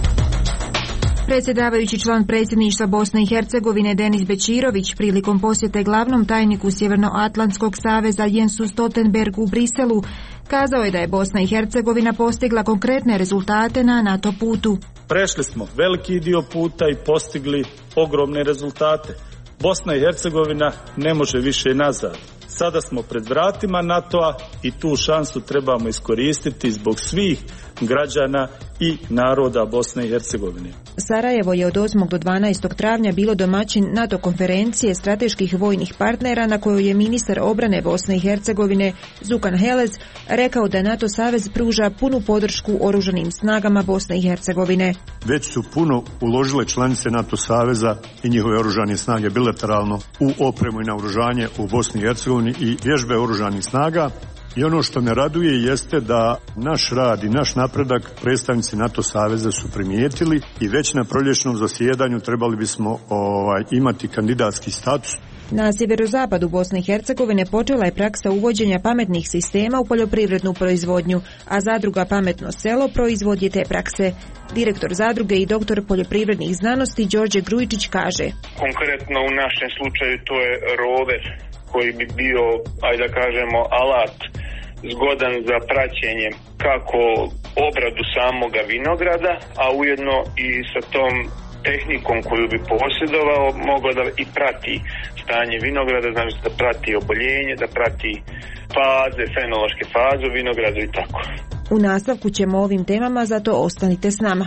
Predsjedavajući član predsjedništva Bosne i Hercegovine Denis Bećirović prilikom posjete glavnom tajniku Sjevernoatlantskog saveza Jensu Stoltenbergu u Briselu kazao je da je Bosna i Hercegovina postigla konkretne rezultate na NATO putu. Prešli smo veliki dio puta i postigli ogromne rezultate. Bosna i Hercegovina ne može više nazad. Sada smo pred vratima NATO-a i tu šansu trebamo iskoristiti zbog svih građana i naroda Bosne i Hercegovine. Sarajevo je od osmog do dvanaestog travnja bilo domaćin NATO konferencije strateških vojnih partnera na kojoj je ministar obrane Bosne i Hercegovine Zukan Helez rekao da NATO savez pruža punu podršku oružanim snagama Bosne i Hercegovine. Već su puno uložile članice NATO saveza i njihove oružane snage bilateralno u opremu i naoružanje u Bosni i Hercegovini i vježbe oružanih snaga. I ono što me raduje jeste da naš rad i naš napredak predstavnici NATO saveza su primijetili i već na proljećnom zasjedanju trebali bismo ovaj, imati kandidatski status. Na sjeverozapadu Bosne i Hercegovine počela je praksa uvođenja pametnih sistema u poljoprivrednu proizvodnju, a zadruga Pametno selo proizvodi te prakse. Direktor zadruge i doktor poljoprivrednih znanosti Đorđe Grujičić kaže: Konkretno u našem slučaju to je rover koji bi bio, ajde da kažemo, alat zgodan za praćenje kako obradu samoga vinograda, a ujedno i sa tom tehnikom koju bi posjedovao mogao da i prati stanje vinograda, znači da prati oboljenje, da prati faze, fenološke faze u vinogradu i tako. U nastavku ćemo o ovim temama, zato ostanite s nama.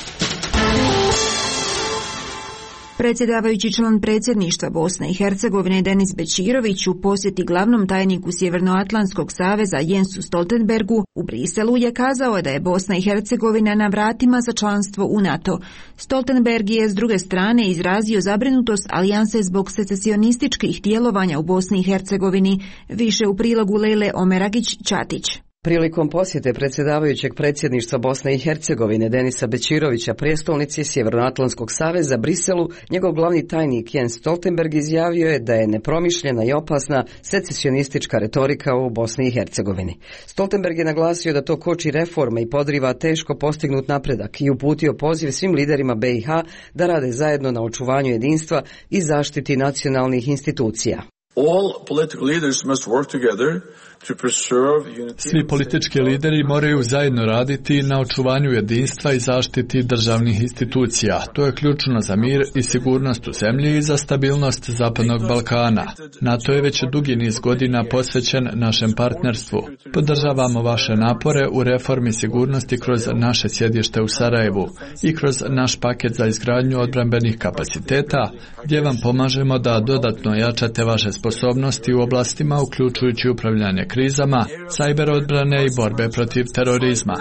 Predsjedavajući član predsjedništva Bosne i Hercegovine Denis Bećirović u posjeti glavnom tajniku Sjevernoatlantskog saveza Jensu Stoltenbergu u Briselu je kazao da je Bosna i Hercegovina na vratima za članstvo u NATO. Stoltenberg je s druge strane izrazio zabrinutost alijanse zbog secesionističkih djelovanja u Bosni i Hercegovini, više u prilogu Lejle Omeragić-Čatić. Prilikom posjete predsjedavajućeg predsjedništva Bosne i Hercegovine Denisa Bećirovića prijestolnici Sjevernoatlantskog saveza Briselu, njegov glavni tajnik Jens Stoltenberg izjavio je da je nepromišljena i opasna secesionistička retorika u Bosni i Hercegovini. Stoltenberg je naglasio da to koči reforme i podriva teško postignut napredak i uputio poziv svim liderima B i H da rade zajedno na očuvanju jedinstva i zaštiti nacionalnih institucija. All political leaders must work together. Svi politički lideri moraju zajedno raditi na očuvanju jedinstva i zaštiti državnih institucija. To je ključno za mir i sigurnost u zemlji i za stabilnost Zapadnog Balkana. NATO je već dugi niz godina posvećen našem partnerstvu. Podržavamo vaše napore u reformi sigurnosti kroz naše sjedište u Sarajevu i kroz naš paket za izgradnju odbrambenih kapaciteta, gdje vam pomažemo da dodatno jačate vaše sposobnosti u oblastima uključujući upravljanje krizama, sajber odbrane i borbe protiv terorizma.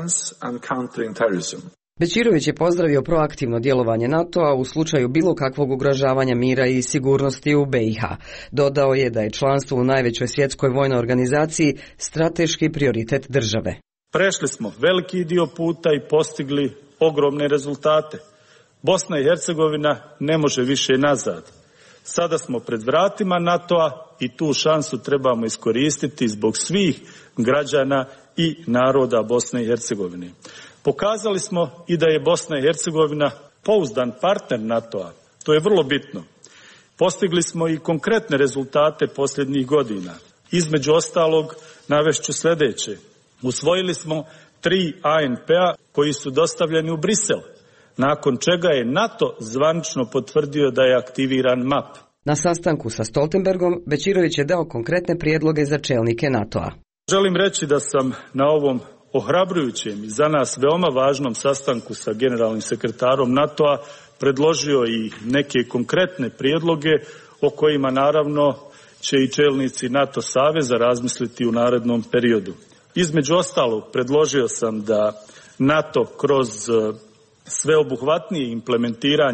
Bećirović je pozdravio proaktivno djelovanje NATO-a u slučaju bilo kakvog ugrožavanja mira i sigurnosti u B i H. Dodao je da je članstvo u najvećoj svjetskoj vojnoj organizaciji strateški prioritet države. Prešli smo veliki dio puta i postigli ogromne rezultate. Bosna i Hercegovina ne može više nazad. Sada smo pred vratima NATO-a i tu šansu trebamo iskoristiti zbog svih građana i naroda Bosne i Hercegovine. Pokazali smo i da je Bosna i Hercegovina pouzdan partner NATO-a. To je vrlo bitno. Postigli smo i konkretne rezultate posljednjih godina. Između ostalog navešću sljedeće. Usvojili smo tri A N P-a koji su dostavljeni u Brisel, nakon čega je NATO zvanično potvrdio da je aktiviran M A P. Na sastanku sa Stoltenbergom Bećirović je dao konkretne prijedloge za čelnike NATO-a. Želim reći da sam na ovom ohrabrujućem i za nas veoma važnom sastanku sa generalnim sekretarom NATO-a predložio i neke konkretne prijedloge o kojima naravno će i čelnici NATO saveza razmisliti u narednom periodu. Između ostalog predložio sam da NATO kroz sveobuhvatnije implementiranje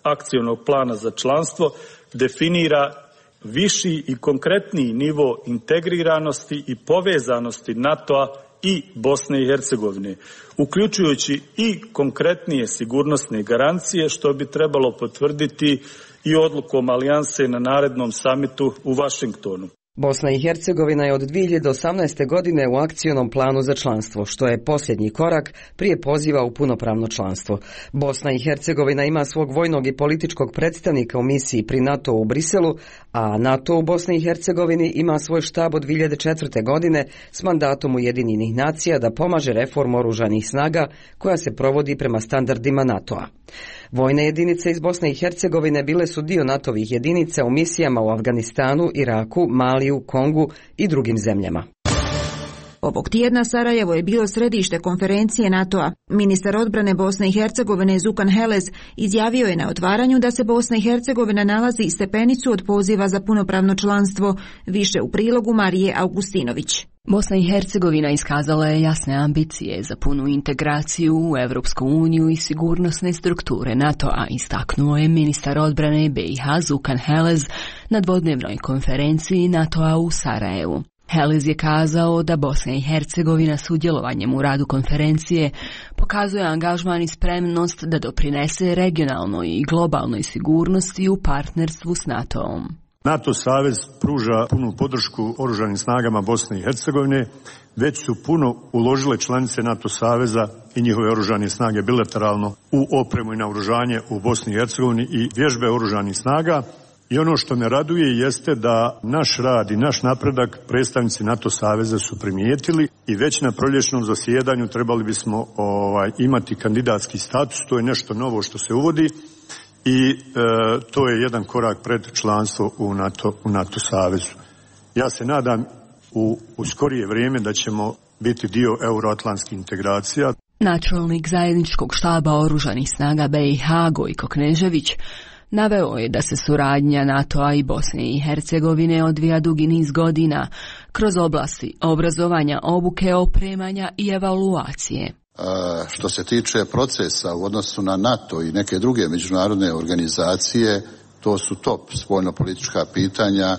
akcionog plana za članstvo definira viši i konkretniji nivo integriranosti i povezanosti NATO-a i Bosne i Hercegovine, uključujući i konkretnije sigurnosne garancije, što bi trebalo potvrditi i odlukom alijanse na narednom samitu u Vašingtonu. Bosna i Hercegovina je od dvije hiljade osamnaeste. godine u akcionom planu za članstvo, što je posljednji korak prije poziva u punopravno članstvo. Bosna i Hercegovina ima svog vojnog i političkog predstavnika u misiji pri NATO u Briselu, a NATO u Bosni i Hercegovini ima svoj štab od dvije hiljade četvrte. godine s mandatom Ujedinjenih nacija da pomaže reformu oružanih snaga koja se provodi prema standardima NATO-a. Vojne jedinice iz Bosne i Hercegovine bile su dio NATO-vih jedinica u misijama u Afganistanu, Iraku, Maliju, Kongu i drugim zemljama. Ovog tjedna Sarajevo je bilo središte konferencije NATO-a. Ministar odbrane Bosne i Hercegovine Zukan Helez izjavio je na otvaranju da se Bosna i Hercegovina nalazi stepenicu od poziva za punopravno članstvo, više u prilogu Marije Augustinović. Bosna i Hercegovina iskazala je jasne ambicije za punu integraciju u Evropsku uniju i sigurnosne strukture NATO-a, istaknuo je ministar odbrane B i H Zukan Helez na dvodnevnoj konferenciji NATO-a u Sarajevu. Helez je kazao da Bosna i Hercegovina sudjelovanjem u radu konferencije pokazuje angažman i spremnost da doprinese regionalnoj i globalnoj sigurnosti u partnerstvu s NATO-om. NATO savez pruža punu podršku oružanim snagama Bosne i Hercegovine, već su puno uložile članice NATO saveza i njihove oružane snage bilateralno u opremu i naoružanje u Bosni i Hercegovini i vježbe oružanih snaga. I ono što me raduje jeste da naš rad i naš napredak predstavnici NATO saveza su primijetili i već na proljećnom zasjedanju trebali bismo ovaj, imati kandidatski status, to je nešto novo što se uvodi. I e, to je jedan korak pred članstvo u NATO, u NATO savezu. Ja se nadam u, u skorije vrijeme da ćemo biti dio euroatlantskih integracija. Načelnik zajedničkog štaba oružanih snaga B i H Gojko Knežević naveo je da se suradnja NATO-a i Bosne i Hercegovine odvija dugi niz godina kroz oblasti obrazovanja, obuke, opremanja i evaluacije. Što se tiče procesa u odnosu na NATO i neke druge međunarodne organizacije, to su top spoljno-politička pitanja,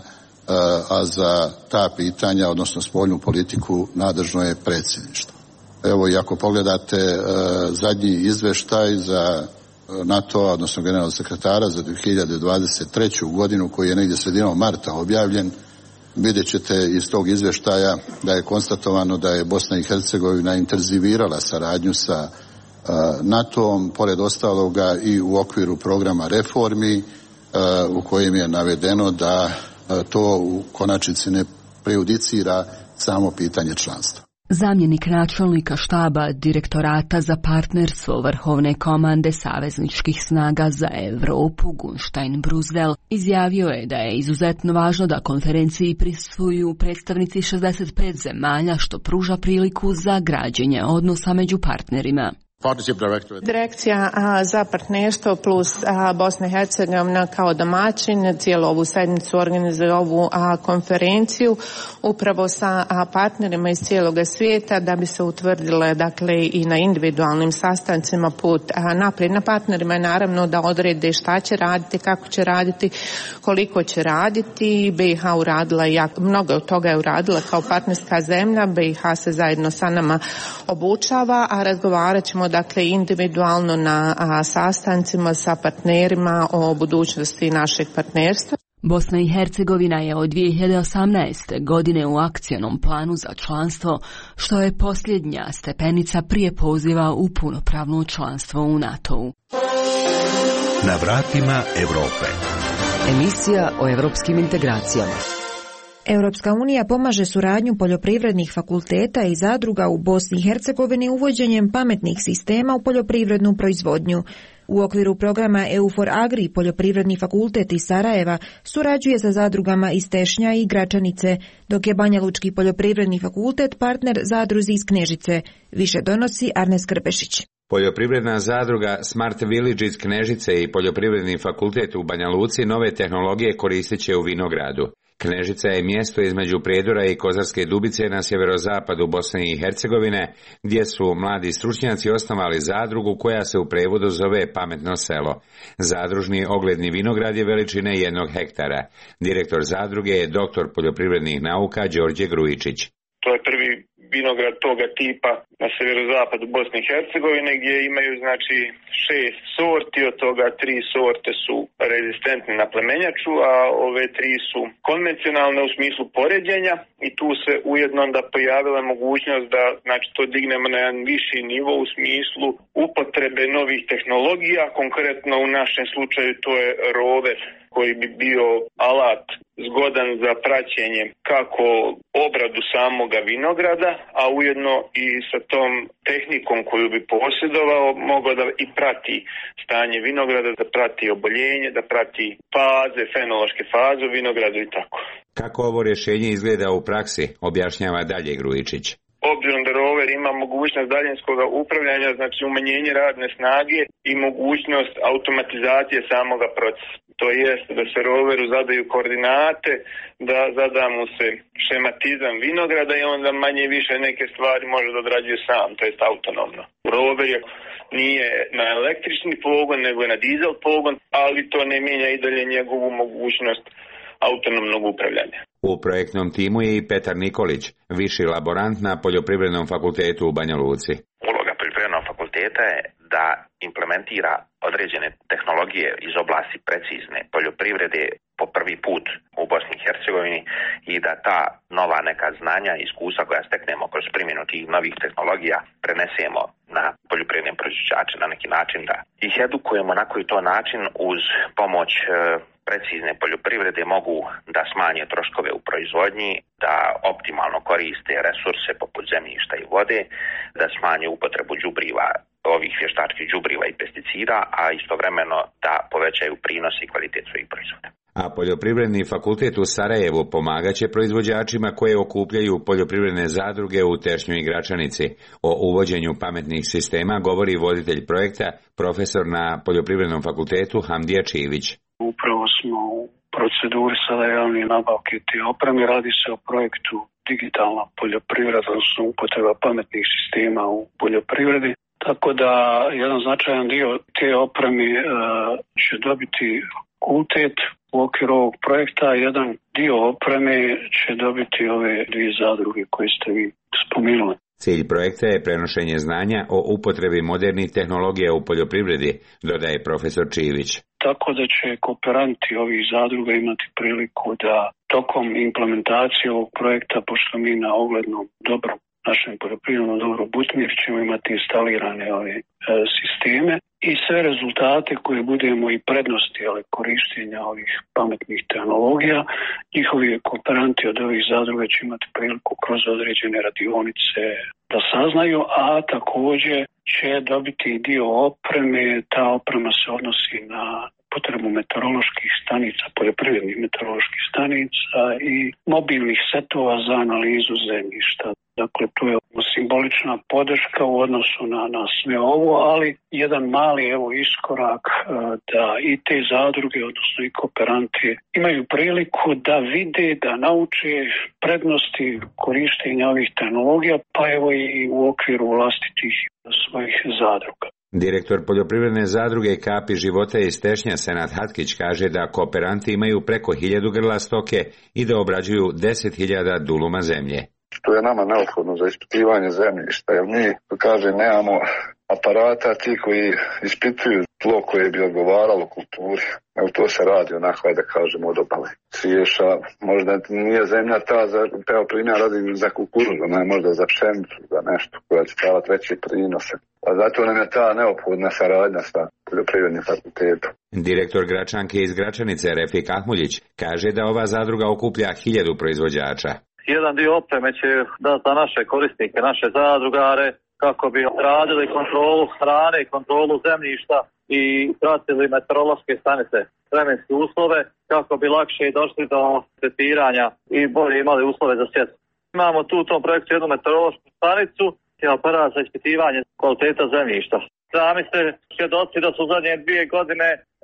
a za ta pitanja, odnosno spoljnu politiku, nadležno je predsjedništvo. Evo, i ako pogledate zadnji izveštaj za NATO, odnosno generalnog sekretara za dvije hiljade dvadeset treću. godinu, koji je negdje sredinom marta objavljen, vidjet ćete iz tog izvještaja da je konstatovano da je Bosna i Hercegovina intenzivirala saradnju sa uh, NATO-om, pored ostaloga i u okviru programa reformi uh, u kojem je navedeno da uh, to u konačnici ne prejudicira samo pitanje članstva. Zamjenik načelnika štaba Direktorata za partnerstvo Vrhovne komande savezničkih snaga za Europu Gunštajn Brusdel izjavio je da je izuzetno važno da konferenciji prisustvuju predstavnici šezdeset pet zemalja, što pruža priliku za građenje odnosa među partnerima. Direkcija a, za partnerstvo plus a, Bosna i Hercegovina kao domaćin cijelu ovu sedmicu organizuje ovu a, konferenciju upravo sa a, partnerima iz cijelog svijeta da bi se utvrdile, dakle, i na individualnim sastancima put a, naprijed. Na partnerima je naravno da odrede šta će raditi, kako će raditi, koliko će raditi. B i H uradila jak, mnogo od toga je uradila kao partnerska zemlja. B i H se zajedno sa nama obučava, a razgovarat ćemo dakle individualno na a, sastancima sa partnerima o budućnosti našeg partnerstva. Bosna i Hercegovina je od dvije hiljade osamnaeste. godine u akcionom planu za članstvo, što je posljednja stepenica prije poziva u punopravno članstvo u NATO-u. Na vratima Europe. Emisija o evropskim integracijama. Europska unija pomaže suradnju poljoprivrednih fakulteta i zadruga u Bosni i Hercegovini uvođenjem pametnih sistema u poljoprivrednu proizvodnju. U okviru programa E U for Agri poljoprivredni fakultet iz Sarajeva surađuje sa zadrugama iz Tešnja i Gračanice, dok je Banja Lučki poljoprivredni fakultet partner zadruzi iz Knežice. Više donosi Arnes Krpešić. Poljoprivredna zadruga Smart Village iz Knežice i poljoprivredni fakultet u Banja Luci nove tehnologije koristit će u vinogradu. Knežica je mjesto između Prijedora i Kozarske Dubice na sjeverozapadu Bosne i Hercegovine, gdje su mladi stručnjaci osnovali zadrugu koja se u prevodu zove Pametno selo. Zadružni ogledni vinograd je veličine jednog hektara. Direktor zadruge je doktor poljoprivrednih nauka Đorđe Grujičić. To je prvi vinograd toga tipa na sjeverozapadu Bosne i Hercegovine gdje imaju znači šest sorti, od toga tri sorte su rezistentne na plemenjaču, a ove tri su konvencionalne u smislu poređenja i tu se ujedno onda pojavila mogućnost da znači to dignemo na jedan viši nivo u smislu upotrebe novih tehnologija, konkretno u našem slučaju to je rover koji bi bio alat zgodan za praćenje kako obradu samoga vinograda, a ujedno i sa tom tehnikom koju bi posjedovao mogao da i prati stanje vinograda, da prati oboljenje, da prati faze, fenološke faze u vinogradu i tako. Kako ovo rješenje izgleda u praksi, objašnjava dalje Grujičić. Obzirom da rover ima mogućnost daljinskog upravljanja, znači umanjenje radne snage i mogućnost automatizacije samoga procesa. To jest da se roveru zadaju koordinate, da zada mu se šematizam vinograda i onda manje više neke stvari može da odrađuje sam, to jest autonomno. Rover je, nije na električni pogon, nego je na dizel pogon, ali to ne mijenja i dalje njegovu mogućnost autonomnog upravljanja. U projektnom timu je i Petar Nikolić, viši laborant na Poljoprivrednom fakultetu u Banja Luci. Uloga Poljoprivrednog fakulteta je da implementira određene tehnologije iz oblasti precizne poljoprivrede po prvi put u Bosni i Hercegovini i da ta nova neka znanja i iskustva koja steknemo kroz primjenu tih novih tehnologija prenesemo na poljoprivredne proizvođače na neki način, da ih edukujemo na koji to način uz pomoć precizne poljoprivrede mogu da smanje troškove u proizvodnji, da optimalno koriste resurse poput zemljišta i vode, da smanje upotrebu đubriva, ovih vještačkih đubriva i pesticida, a istovremeno da povećaju prinos i kvalitet svojih proizvoda. A Poljoprivredni fakultet u Sarajevu pomagaće proizvođačima koje okupljaju poljoprivredne zadruge u Tešnju i Gračanici. O uvođenju pametnih sistema govori voditelj projekta, profesor na Poljoprivrednom fakultetu Hamdija Čivić. Upravo smo u proceduri sada javne nabavke te opreme. Radi se o projektu digitalna poljoprivreda, odnosno upotreba pametnih sistema u poljoprivredi. Tako da jedan značajan dio te opreme uh, će dobiti fakultet u okviru ovog projekta, jedan dio opreme će dobiti ove dvije zadruge koje ste vi spomenuli. Cilj projekta je prenošenje znanja o upotrebi modernih tehnologija u poljoprivredi, dodaje profesor Čivić. Tako da će kooperanti ovih zadruga imati priliku da tokom implementacije ovog projekta, pošto mi na oglednom dobrom, našem poljoprivrednom dobro Butmir ćemo imati instalirane ove e, sisteme i sve rezultate koje budemo i prednosti ali korištenja ovih pametnih tehnologija, njihovi kooperanti od ovih zadruga će imati priliku kroz određene radionice da saznaju, a također će dobiti dio opreme. Ta oprema se odnosi na potrebu meteoroloških stanica, poljoprivrednih meteoroloških stanica i mobilnih setova za analizu zemljišta. Dakle, tu je simbolična podrška u odnosu na, na sve ovo, ali jedan mali evo iskorak da i te zadruge, odnosno i kooperanti, imaju priliku da vide, da nauče prednosti korištenja ovih tehnologija, pa evo i u okviru vlastitih svojih zadruga. Direktor poljoprivredne zadruge Kapi života iz Tešnja Senad Hatkić kaže da kooperanti imaju preko hiljadu grla stoke i da obrađuju deset hiljada duluma zemlje. Što je nama neophodno za ispitivanje zemljišta, jer mi, kaže, nemamo aparata ti koji ispituju tlo koje bi odgovaralo kulturi. Evo to se radi onako, da kažemo, od obale. Ciješa, možda nije zemlja ta, za, evo primjer radim za kukuruzu, ne možda za pšenicu, za nešto koja će davati veći prinose. A zato nam je ta neophodna saradnja sa poljoprivrednim fakultetom. Direktor Gračanke iz Gračanice Refik Ahmuljić kaže da ova zadruga okuplja hiljadu proizvođača. Jedan dio opreme će da za naše korisnike, naše zadrugare, kako bi radili kontrolu hrane i kontrolu zemljišta i pratili meteorološke stanice, vremenske uslove, kako bi lakše došli do tretiranja i bolje imali uslove za sjetvu. Imamo tu u tom projektu jednu meteorološku stanicu i aparat za ispitivanje kvaliteta zemljišta. Sami ste svjedoci da su zadnje dvije godine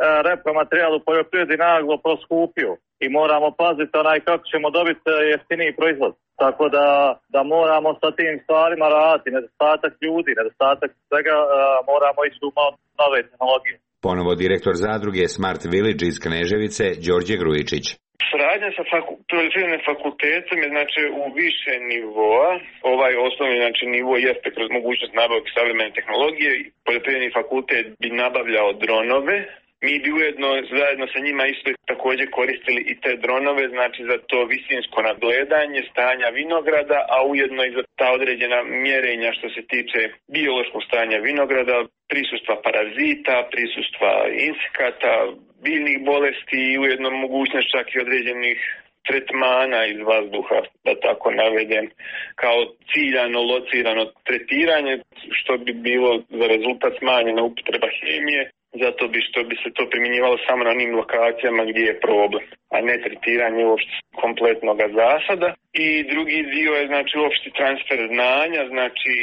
repromaterijal u poljoprivredi naglo poskupio i moramo paziti onaj kako ćemo dobiti jeftiniji proizvod. Tako da, da moramo sa tim stvarima raditi, nedostatak ljudi, nedostatak svega, moramo ići u nove tehnologije. Ponovo direktor zadruge Smart Village iz Kneževice, Đorđe Grujičić. Saradnja sa faku, poljoprivrednim fakultetom je znači u više nivoa. Ovaj osnovni znači nivo jeste kroz mogućnost nabavke savremene tehnologije. Poljoprivredni fakultet bi nabavljao dronove. Mi bi ujedno zajedno sa njima isto također koristili i te dronove, znači za to visinsko nadgledanje stanja vinograda, a ujedno i za ta određena mjerenja što se tiče biološkog stanja vinograda, prisustva parazita, prisustva insekata, biljnih bolesti i ujedno mogućnost čak i određenih tretmana iz vazduha, da tako navedem, kao ciljano, locirano tretiranje, što bi bilo za rezultat smanjena upotreba hemije, zato bi što bi se to primjenjivalo samo na onim lokacijama gdje je problem, a ne tretiranje uopšte kompletnog zasada. I drugi dio je znači uopšte transfer znanja, znači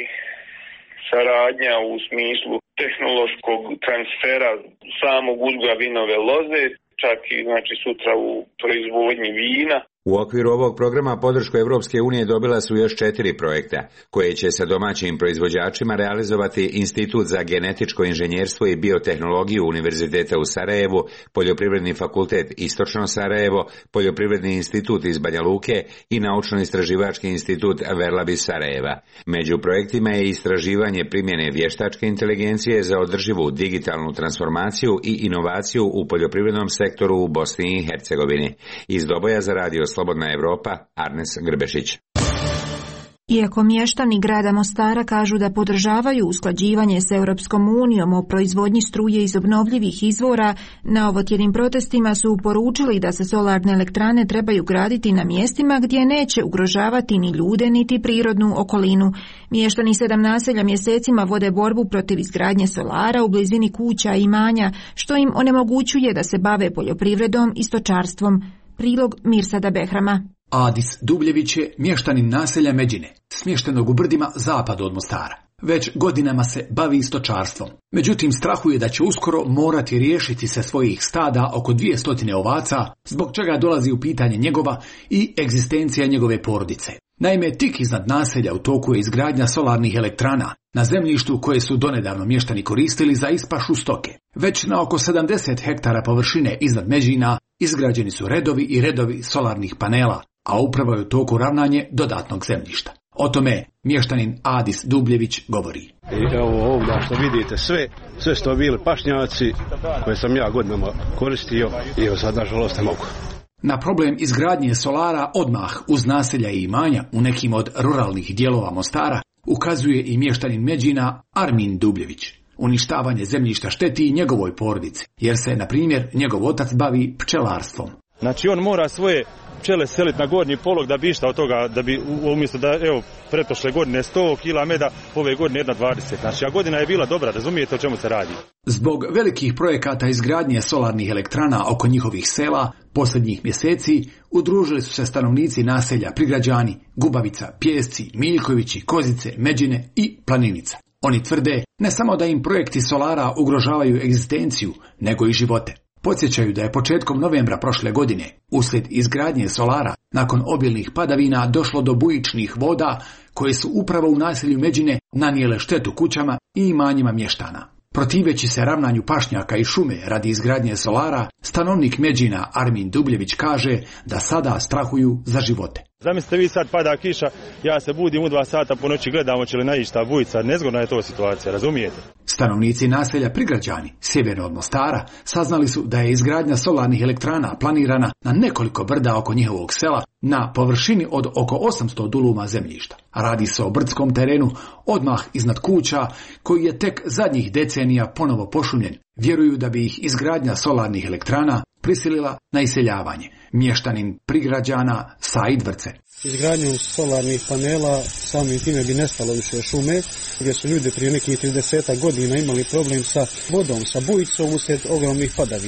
saradnja u smislu tehnološkog transfera samog uzgoja vinove loze, čak i znači sutra u proizvodnji vina. U okviru ovog programa podršku Evropske unije dobila su još četiri projekta, koje će sa domaćim proizvođačima realizovati Institut za genetičko inženjerstvo i biotehnologiju Univerziteta u Sarajevu, Poljoprivredni fakultet Istočno Sarajevo, Poljoprivredni institut iz Banja Luke i Naučno-istraživački institut Verlab iz Sarajeva. Među projektima je istraživanje primjene vještačke inteligencije za održivu digitalnu transformaciju i inovaciju u poljoprivrednom sektoru u Bosni i Hercegovini. Iz Doboja za radio Slobodna Evropa, Arnes Grbešić. Iako mještani grada Mostara kažu da podržavaju usklađivanje s Europskom unijom o proizvodnji struje iz obnovljivih izvora, na ovotjednim protestima su poručili da se solarne elektrane trebaju graditi na mjestima gdje neće ugrožavati ni ljude niti prirodnu okolinu. Mještani sedam naselja mjesecima vode borbu protiv izgradnje solara u blizini kuća i imanja, što im onemogućuje da se bave poljoprivredom i stočarstvom. Prilog Mirsada Behrama. Adis Dubljević je mještanin naselja Međine, smještenog u brdima zapad od Mostara. Već godinama se bavi stočarstvom. Međutim, strahuje da će uskoro morati riješiti se svojih stada oko dvjesto ovaca, zbog čega dolazi u pitanje njegova i egzistencija njegove porodice. Naime, tik iznad naselja u toku je izgradnja solarnih elektrana na zemljištu koje su donedavno mještani koristili za ispašu stoke. Već na oko sedamdeset hektara površine iznad Međina izgrađeni su redovi i redovi solarnih panela, a upravo je u toku ravnanje dodatnog zemljišta. O tome mještanin Adis Dubljević govori. I evo ovdje što vidite sve, sve što bili pašnjaci koje sam ja godinama koristio i evo sad nažalost ne mogu. Na problem izgradnje solara odmah uz naselja i imanja u nekim od ruralnih dijelova Mostara ukazuje i mještanin Međina Armin Dubljević. Uništavanje zemljišta šteti i njegovoj porodici, jer se, na primjer, njegov otac bavi pčelarstvom. Znači on mora svoje pčele seliti na gornji polog da bi išta od toga, da bi umjesto da, evo, pretprošle godine sto kila meda, ove godine jedna dvadeset. Znači, a godina je bila dobra, razumijete o čemu se radi. Zbog velikih projekata izgradnje solarnih elektrana oko njihovih sela, posljednjih mjeseci udružili su se stanovnici naselja Prigrađani, Gubavica, Pjesci, Miljkovići, Kozice, Međine i Planinica. Oni tvrde ne samo da im projekti solara ugrožavaju egzistenciju, nego i živote. Podsjećaju da je početkom novembra prošle godine, uslijed izgradnje solara, nakon obilnih padavina došlo do bujičnih voda koje su upravo u naselju Međine nanijele štetu kućama i imanjima mještana. Protiveći se ravnanju pašnjaka i šume radi izgradnje solara, stanovnik Međina Armin Dubljević kaže da sada strahuju za živote. Zamislite vi sad pada kiša, ja se budim u dva sata po noći, gledamo će li naići ta bujica, nezgodna je to situacija, razumijete? Stanovnici naselja Prigrađani, sjeverno od Mostara, saznali su da je izgradnja solarnih elektrana planirana na nekoliko brda oko njihovog sela na površini od oko osamsto duluma zemljišta. Radi se o brdskom terenu odmah iznad kuća koji je tek zadnjih decenija ponovo pošumljen. Vjeruju da bi ih izgradnja solarnih elektrana prisilila na iseljavanje. Mještanin Prigrađana Said Vrce. Izgradnjom solarnih panela samim time bi nestalo više šume, gdje su ljudi prije nekih trideset godina imali problem sa vodom, sa bujicom uslijed ogromnih padavina.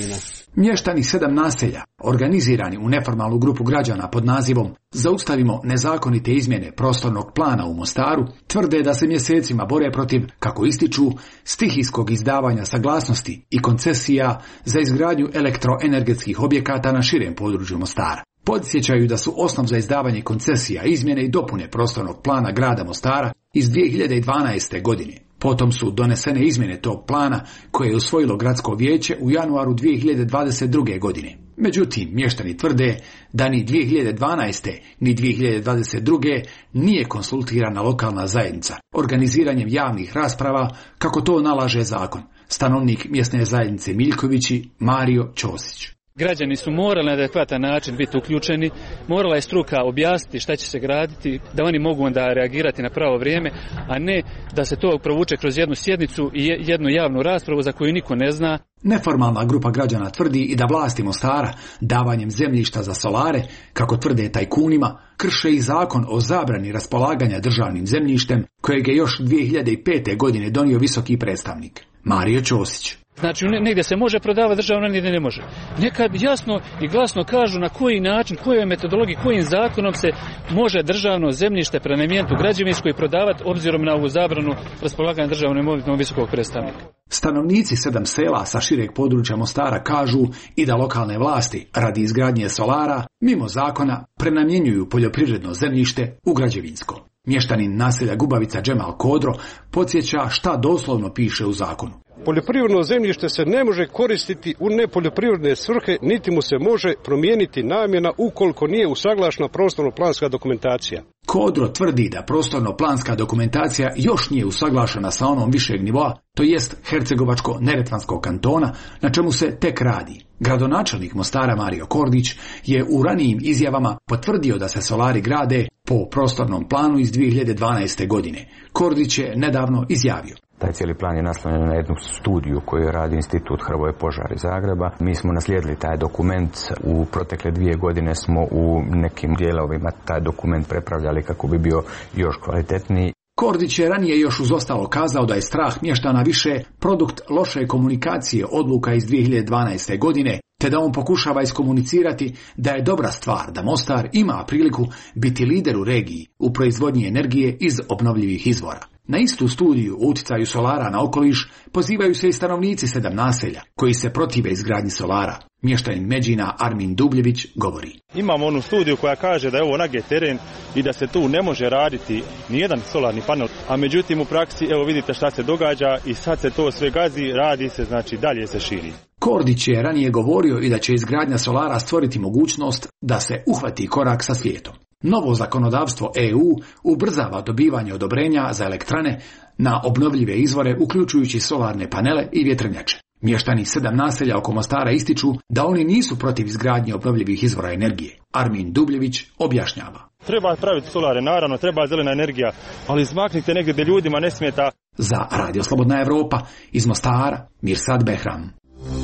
Mještani sedam naselja, organizirani u neformalnu grupu građana pod nazivom Zaustavimo nezakonite izmjene prostornog plana u Mostaru, tvrde da se mjesecima bore protiv, kako ističu, stihijskog izdavanja saglasnosti i koncesija za izgradnju elektroenergetskih objekata na širem području Mostara. Podsjećaju da su osnov za izdavanje koncesija, izmjene i dopune prostornog plana grada Mostara iz dvije hiljade dvanaeste. godine. Potom su donesene izmjene tog plana koje je usvojilo gradsko vijeće u januaru dvije hiljade dvadeset druge. godine. Međutim, mještani tvrde da ni dvije hiljade dvanaeste. ni dvije hiljade dvadeset druge. nije konsultirana lokalna zajednica organiziranjem javnih rasprava kako to nalaže zakon. Stanovnik mjesne zajednice Miljkovići Mario Ćosić. Građani su morali na adekvatan način biti uključeni, morala je struka objasniti šta će se graditi, da oni mogu onda reagirati na pravo vrijeme, a ne da se to provuče kroz jednu sjednicu i jednu javnu raspravu za koju niko ne zna. Neformalna grupa građana tvrdi i da vlasti Mostara davanjem zemljišta za solare, kako tvrde tajkunima, krše i zakon o zabrani raspolaganja državnim zemljištem kojeg je još dvije hiljade pete. godine donio visoki predstavnik Mario Ćosić. Znači, negdje se može prodavati državno, negdje ne može. Nekad jasno i glasno kažu na koji način, kojoj metodologiji, kojim zakonom se može državno zemljište prenamijeniti u građevinsko i prodavati obzirom na ovu zabranu raspolaganja državnom imovinom visokog predstavnika. Stanovnici sedam sela sa šireg područja Mostara kažu i da lokalne vlasti radi izgradnje solara mimo zakona prenamjenjuju poljoprivredno zemljište u građevinsko. Mještanin naselja Gubavica Džemal Kodro podsjeća šta doslovno piše u zakonu. Poljoprivredno zemljište se ne može koristiti u nepoljoprivredne svrhe, niti mu se može promijeniti namjena ukoliko nije usaglašena prostorno-planska dokumentacija. Kodro tvrdi da prostorno-planska dokumentacija još nije usaglašena sa onom višeg nivoa, to jest Hercegovačko-Neretvanskog kantona, na čemu se tek radi. Gradonačelnik Mostara Mario Kordić je u ranijim izjavama potvrdio da se solari grade po prostornom planu iz dvije hiljade dvanaeste. godine. Kordić je nedavno izjavio: taj cijeli plan je naslonjen na jednu studiju koju radi Institut Hrvoje Požar iz Zagreba. Mi smo naslijedili taj dokument. U protekle dvije godine smo u nekim dijelovima taj dokument prepravljali kako bi bio još kvalitetniji. Kordić je ranije još uz ostalo kazao da je strah mještana više produkt loše komunikacije odluka iz dvije hiljade dvanaeste. godine, te da on pokušava iskomunicirati da je dobra stvar da Mostar ima priliku biti lider u regiji u proizvodnji energije iz obnovljivih izvora. Na istu studiju o utjecaju solara na okoliš pozivaju se i stanovnici sedam naselja koji se protive izgradnji solara. Mještanin Međina Armin Dubljević govori: Imamo onu studiju koja kaže da je ovo nage teren i da se tu ne može raditi nijedan solarni panel, a međutim u praksi evo vidite šta se događa i sad se to sve gazi, radi se, znači dalje se širi. Kordić je ranije govorio i da će izgradnja solara stvoriti mogućnost da se uhvati korak sa svijetom. Novo zakonodavstvo E U ubrzava dobivanje odobrenja za elektrane na obnovljive izvore, uključujući solarne panele i vjetrenjače. Mještani sedam naselja oko Mostara ističu da oni nisu protiv izgradnje obnovljivih izvora energije. Armin Dubljević objašnjava: Treba praviti solare, naravno, treba zelena energija, ali izmaknite negdje gdje ljudima ne smeta. Za Radio Slobodna Evropa iz Mostara, Mirsad Behram.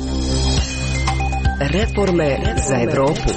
Reforme za Evropu.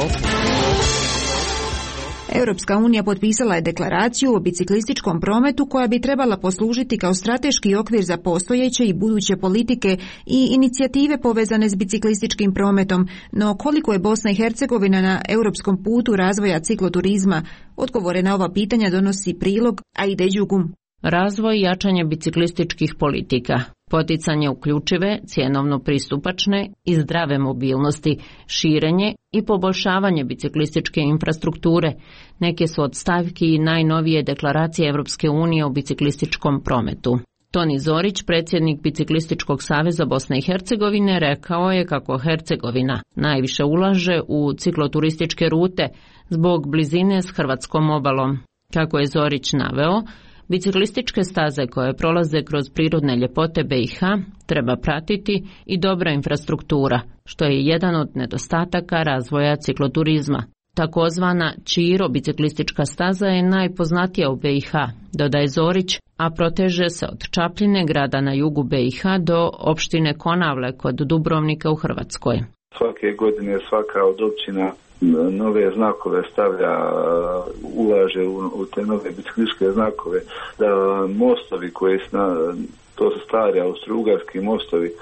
Europska unija potpisala je deklaraciju o biciklističkom prometu koja bi trebala poslužiti kao strateški okvir za postojeće i buduće politike i inicijative povezane s biciklističkim prometom, no koliko je Bosna i Hercegovina na europskom putu razvoja cikloturizma? Odgovore na ova pitanja donosi prilog Aide Đugum. Razvoj i jačanje biciklističkih politika, poticanje uključive, cjenovno pristupačne i zdrave mobilnosti, širenje i poboljšavanje biciklističke infrastrukture, neke su od stavki i najnovije deklaracije Europske unije o biciklističkom prometu. Toni Zorić, predsjednik Biciklističkog saveza Bosne i Hercegovine, rekao je kako Hercegovina najviše ulaže u cikloturističke rute zbog blizine s hrvatskom obalom. Kako je Zorić naveo, biciklističke staze koje prolaze kroz prirodne ljepote B i H treba pratiti i dobra infrastruktura, što je jedan od nedostataka razvoja cikloturizma. Takozvana Čiro biciklistička staza je najpoznatija u B i H, dodaje Zorić, a proteže se od Čapljine, grada na jugu B i H, do opštine Konavle kod Dubrovnika u Hrvatskoj. Svake godine svaka od općina nove znakove stavlja, ulaže u, u te nove biciklističke znakove, da mostovi koji sna, to su stari austrougarski mostovi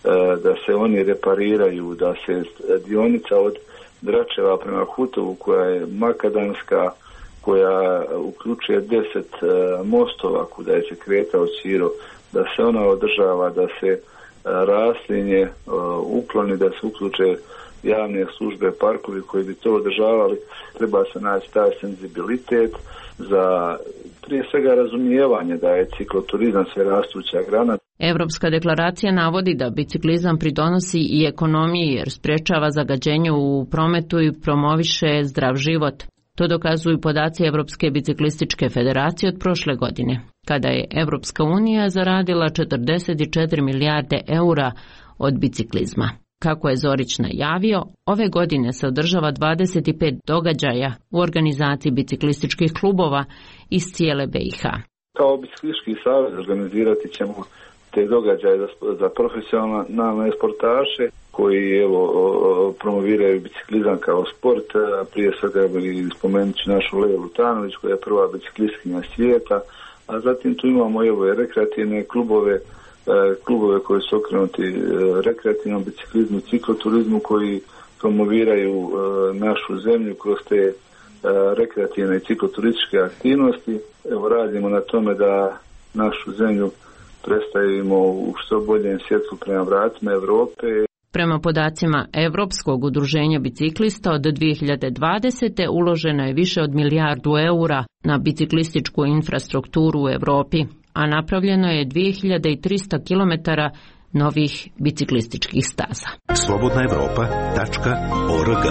da se oni repariraju, da se dionica od Dračeva prema Hutovu koja je makadamska, koja uključuje deset mostova kuda je se kretao Ćiro, da se ona održava, da se raslinje ukloni, da se uključe javne službe, parkovi koji bi to održavali. Treba se naći taj senzibilitet za prije svega razumijevanje da je cikloturizam sve rastuća grana. Evropska deklaracija navodi da biciklizam pridonosi i ekonomiji jer sprečava zagađenje u prometu i promoviše zdrav život. To dokazuju podaci Evropske biciklističke federacije od prošle godine, kada je Evropska unija zaradila četrdeset četiri milijarde eura od biciklizma. Kako je Zorić najavio, ove godine se održava dvadeset pet događaja u organizaciji biciklističkih klubova iz cijele B i H. Kao biciklistički savez organizirati ćemo te događaje za, za profesionalne sportaše koji evo promoviraju biciklizam kao sport. Prije svega i spomenut ću našu Leju Lutanović koja je prva biciklistkinja svijeta, a zatim tu imamo evo i rekreativne klubove, klubove koji su okrenuti rekreativnom biciklizmu i cikloturizmu koji promoviraju našu zemlju kroz te rekreativne i cikloturističke aktivnosti. Evo radimo na tome da našu zemlju predstavimo u što boljem svjetlu prema vratima Evrope. Prema podacima Evropskog udruženja biciklista od dvije hiljade dvadesete. uloženo je više od milijardu eura na biciklističku infrastrukturu u Evropi, a napravljeno je dvije hiljade trista kilometara novih biciklističkih staza. slobodna evropa tačka org.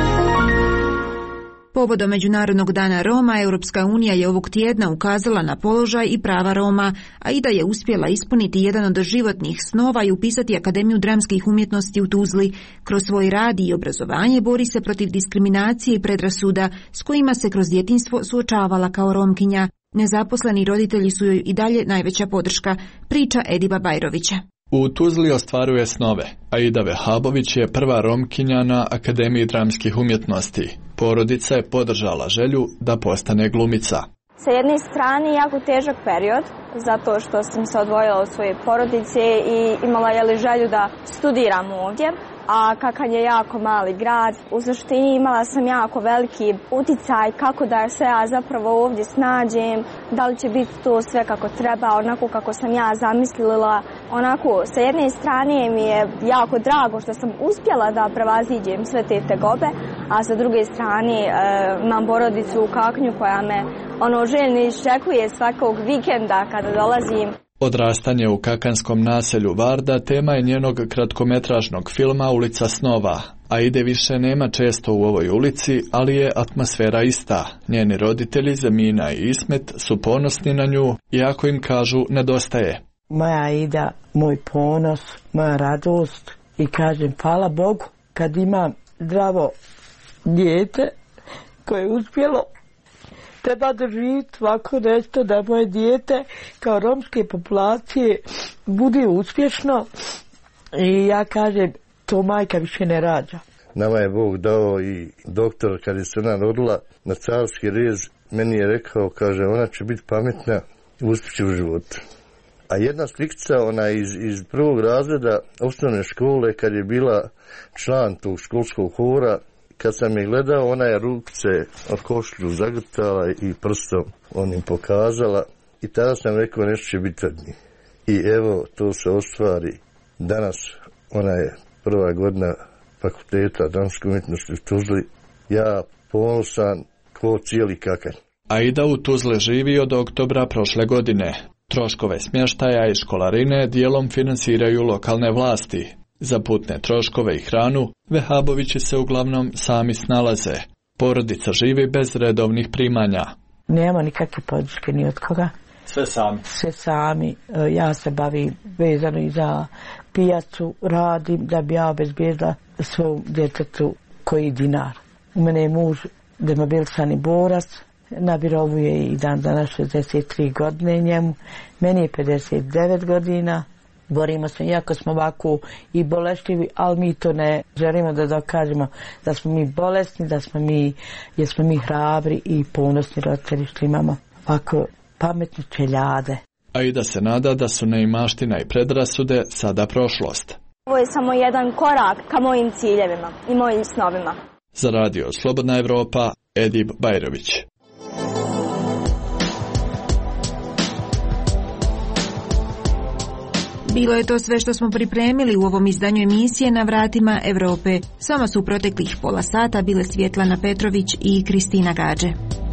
Povodom Međunarodnog dana Roma, Europska unija je ovog tjedna ukazala na položaj i prava Roma, a i da je uspjela ispuniti jedan od životnih snova i upisati Akademiju dramskih umjetnosti u Tuzli. Kroz svoj rad i obrazovanje bori se protiv diskriminacije i predrasuda s kojima se kroz djetinjstvo suočavala kao Romkinja. Nezaposleni roditelji su joj i dalje najveća podrška, priča Ediba Bajrovića. U Tuzli ostvaruje snove. Aida Vehabović je prva Romkinja na Akademiji dramskih umjetnosti. Porodica je podržala želju da postane glumica. Sa jedne strane jako težak period, zato što sam se odvojila od svoje porodice i imala je li želju da studiram ovdje. A kakav je jako mali grad, u suštini imala sam jako veliki uticaj kako da se ja zapravo ovdje snađem, da li će biti to sve kako treba, onako kako sam ja zamislila. Onako, sa jedne strane mi je jako drago što sam uspjela da prevaziđem sve te tegobe, a sa druge strane e, imam porodicu u Kaknju koja me ono željno iščekuje svakog vikenda kada dolazim. Odrastanje u kakanskom naselju Varda tema je njenog kratkometražnog filma Ulica snova. Aide više nema često u ovoj ulici, ali je atmosfera ista. Njeni roditelji Zemina i Ismet su ponosni na nju, iako im kažu nedostaje. Moja Aida, moj ponos, moja radost i kažem hvala Bogu kad imam zdravo dijete koje je uspjelo. Treba doživjeti ovako nešto da moje dijete kao romske populacije bude uspješno i ja kažem to majka više ne rađa. Nama je Bog dao i doktor kad je se ona rodila na carski rez, meni je rekao, kaže ona će biti pametna i uspjeće u životu. A jedna slikica ona iz, iz prvog razreda osnovne škole kad je bila član tog školskog hora, kad sam je gledao, ona je rukice od košlju zagrtala i prstom onim pokazala i tada sam rekao nešto će biti od njih. I evo, to se ostvari. Danas ona je prva godina fakulteta dramske umjetnosti u Tuzli. Ja ponosan ko cijeli Kakanj. Aida u Tuzle živi od oktobra prošle godine. Troškove smještaja i školarine dijelom finansiraju lokalne vlasti. Za putne troškove i hranu Vehabovići se uglavnom sami snalaze. Porodica živi bez redovnih primanja. Nema nikakve podrške ni od koga. Sve sami? Sve sami. Ja se bavim vezano i za pijacu, radim da bi ja obezbijedila svom djetetu koji dinar. U mene je muž demobilisani borac, na birovu je i dan danas šezdeset tri godine njemu, meni je pedeset devet godina. Borimo se, iako smo ovako i bolešljivi, ali mi to ne želimo da dokažemo da smo mi bolesni, da smo mi, jer smo mi hrabri i ponosni roditelji što imamo ovako pametne čeljade. Aida se nada da su neimaština i predrasude sada prošlost. Ovo je samo jedan korak ka mojim ciljevima i mojim snovima. Za radio Slobodna Evropa, Edip Bajrović. Bilo je to sve što smo pripremili u ovom izdanju emisije Na vratima Evrope. S vama su u proteklih pola sata bile Svjetlana Petrović i Kristina Gađe.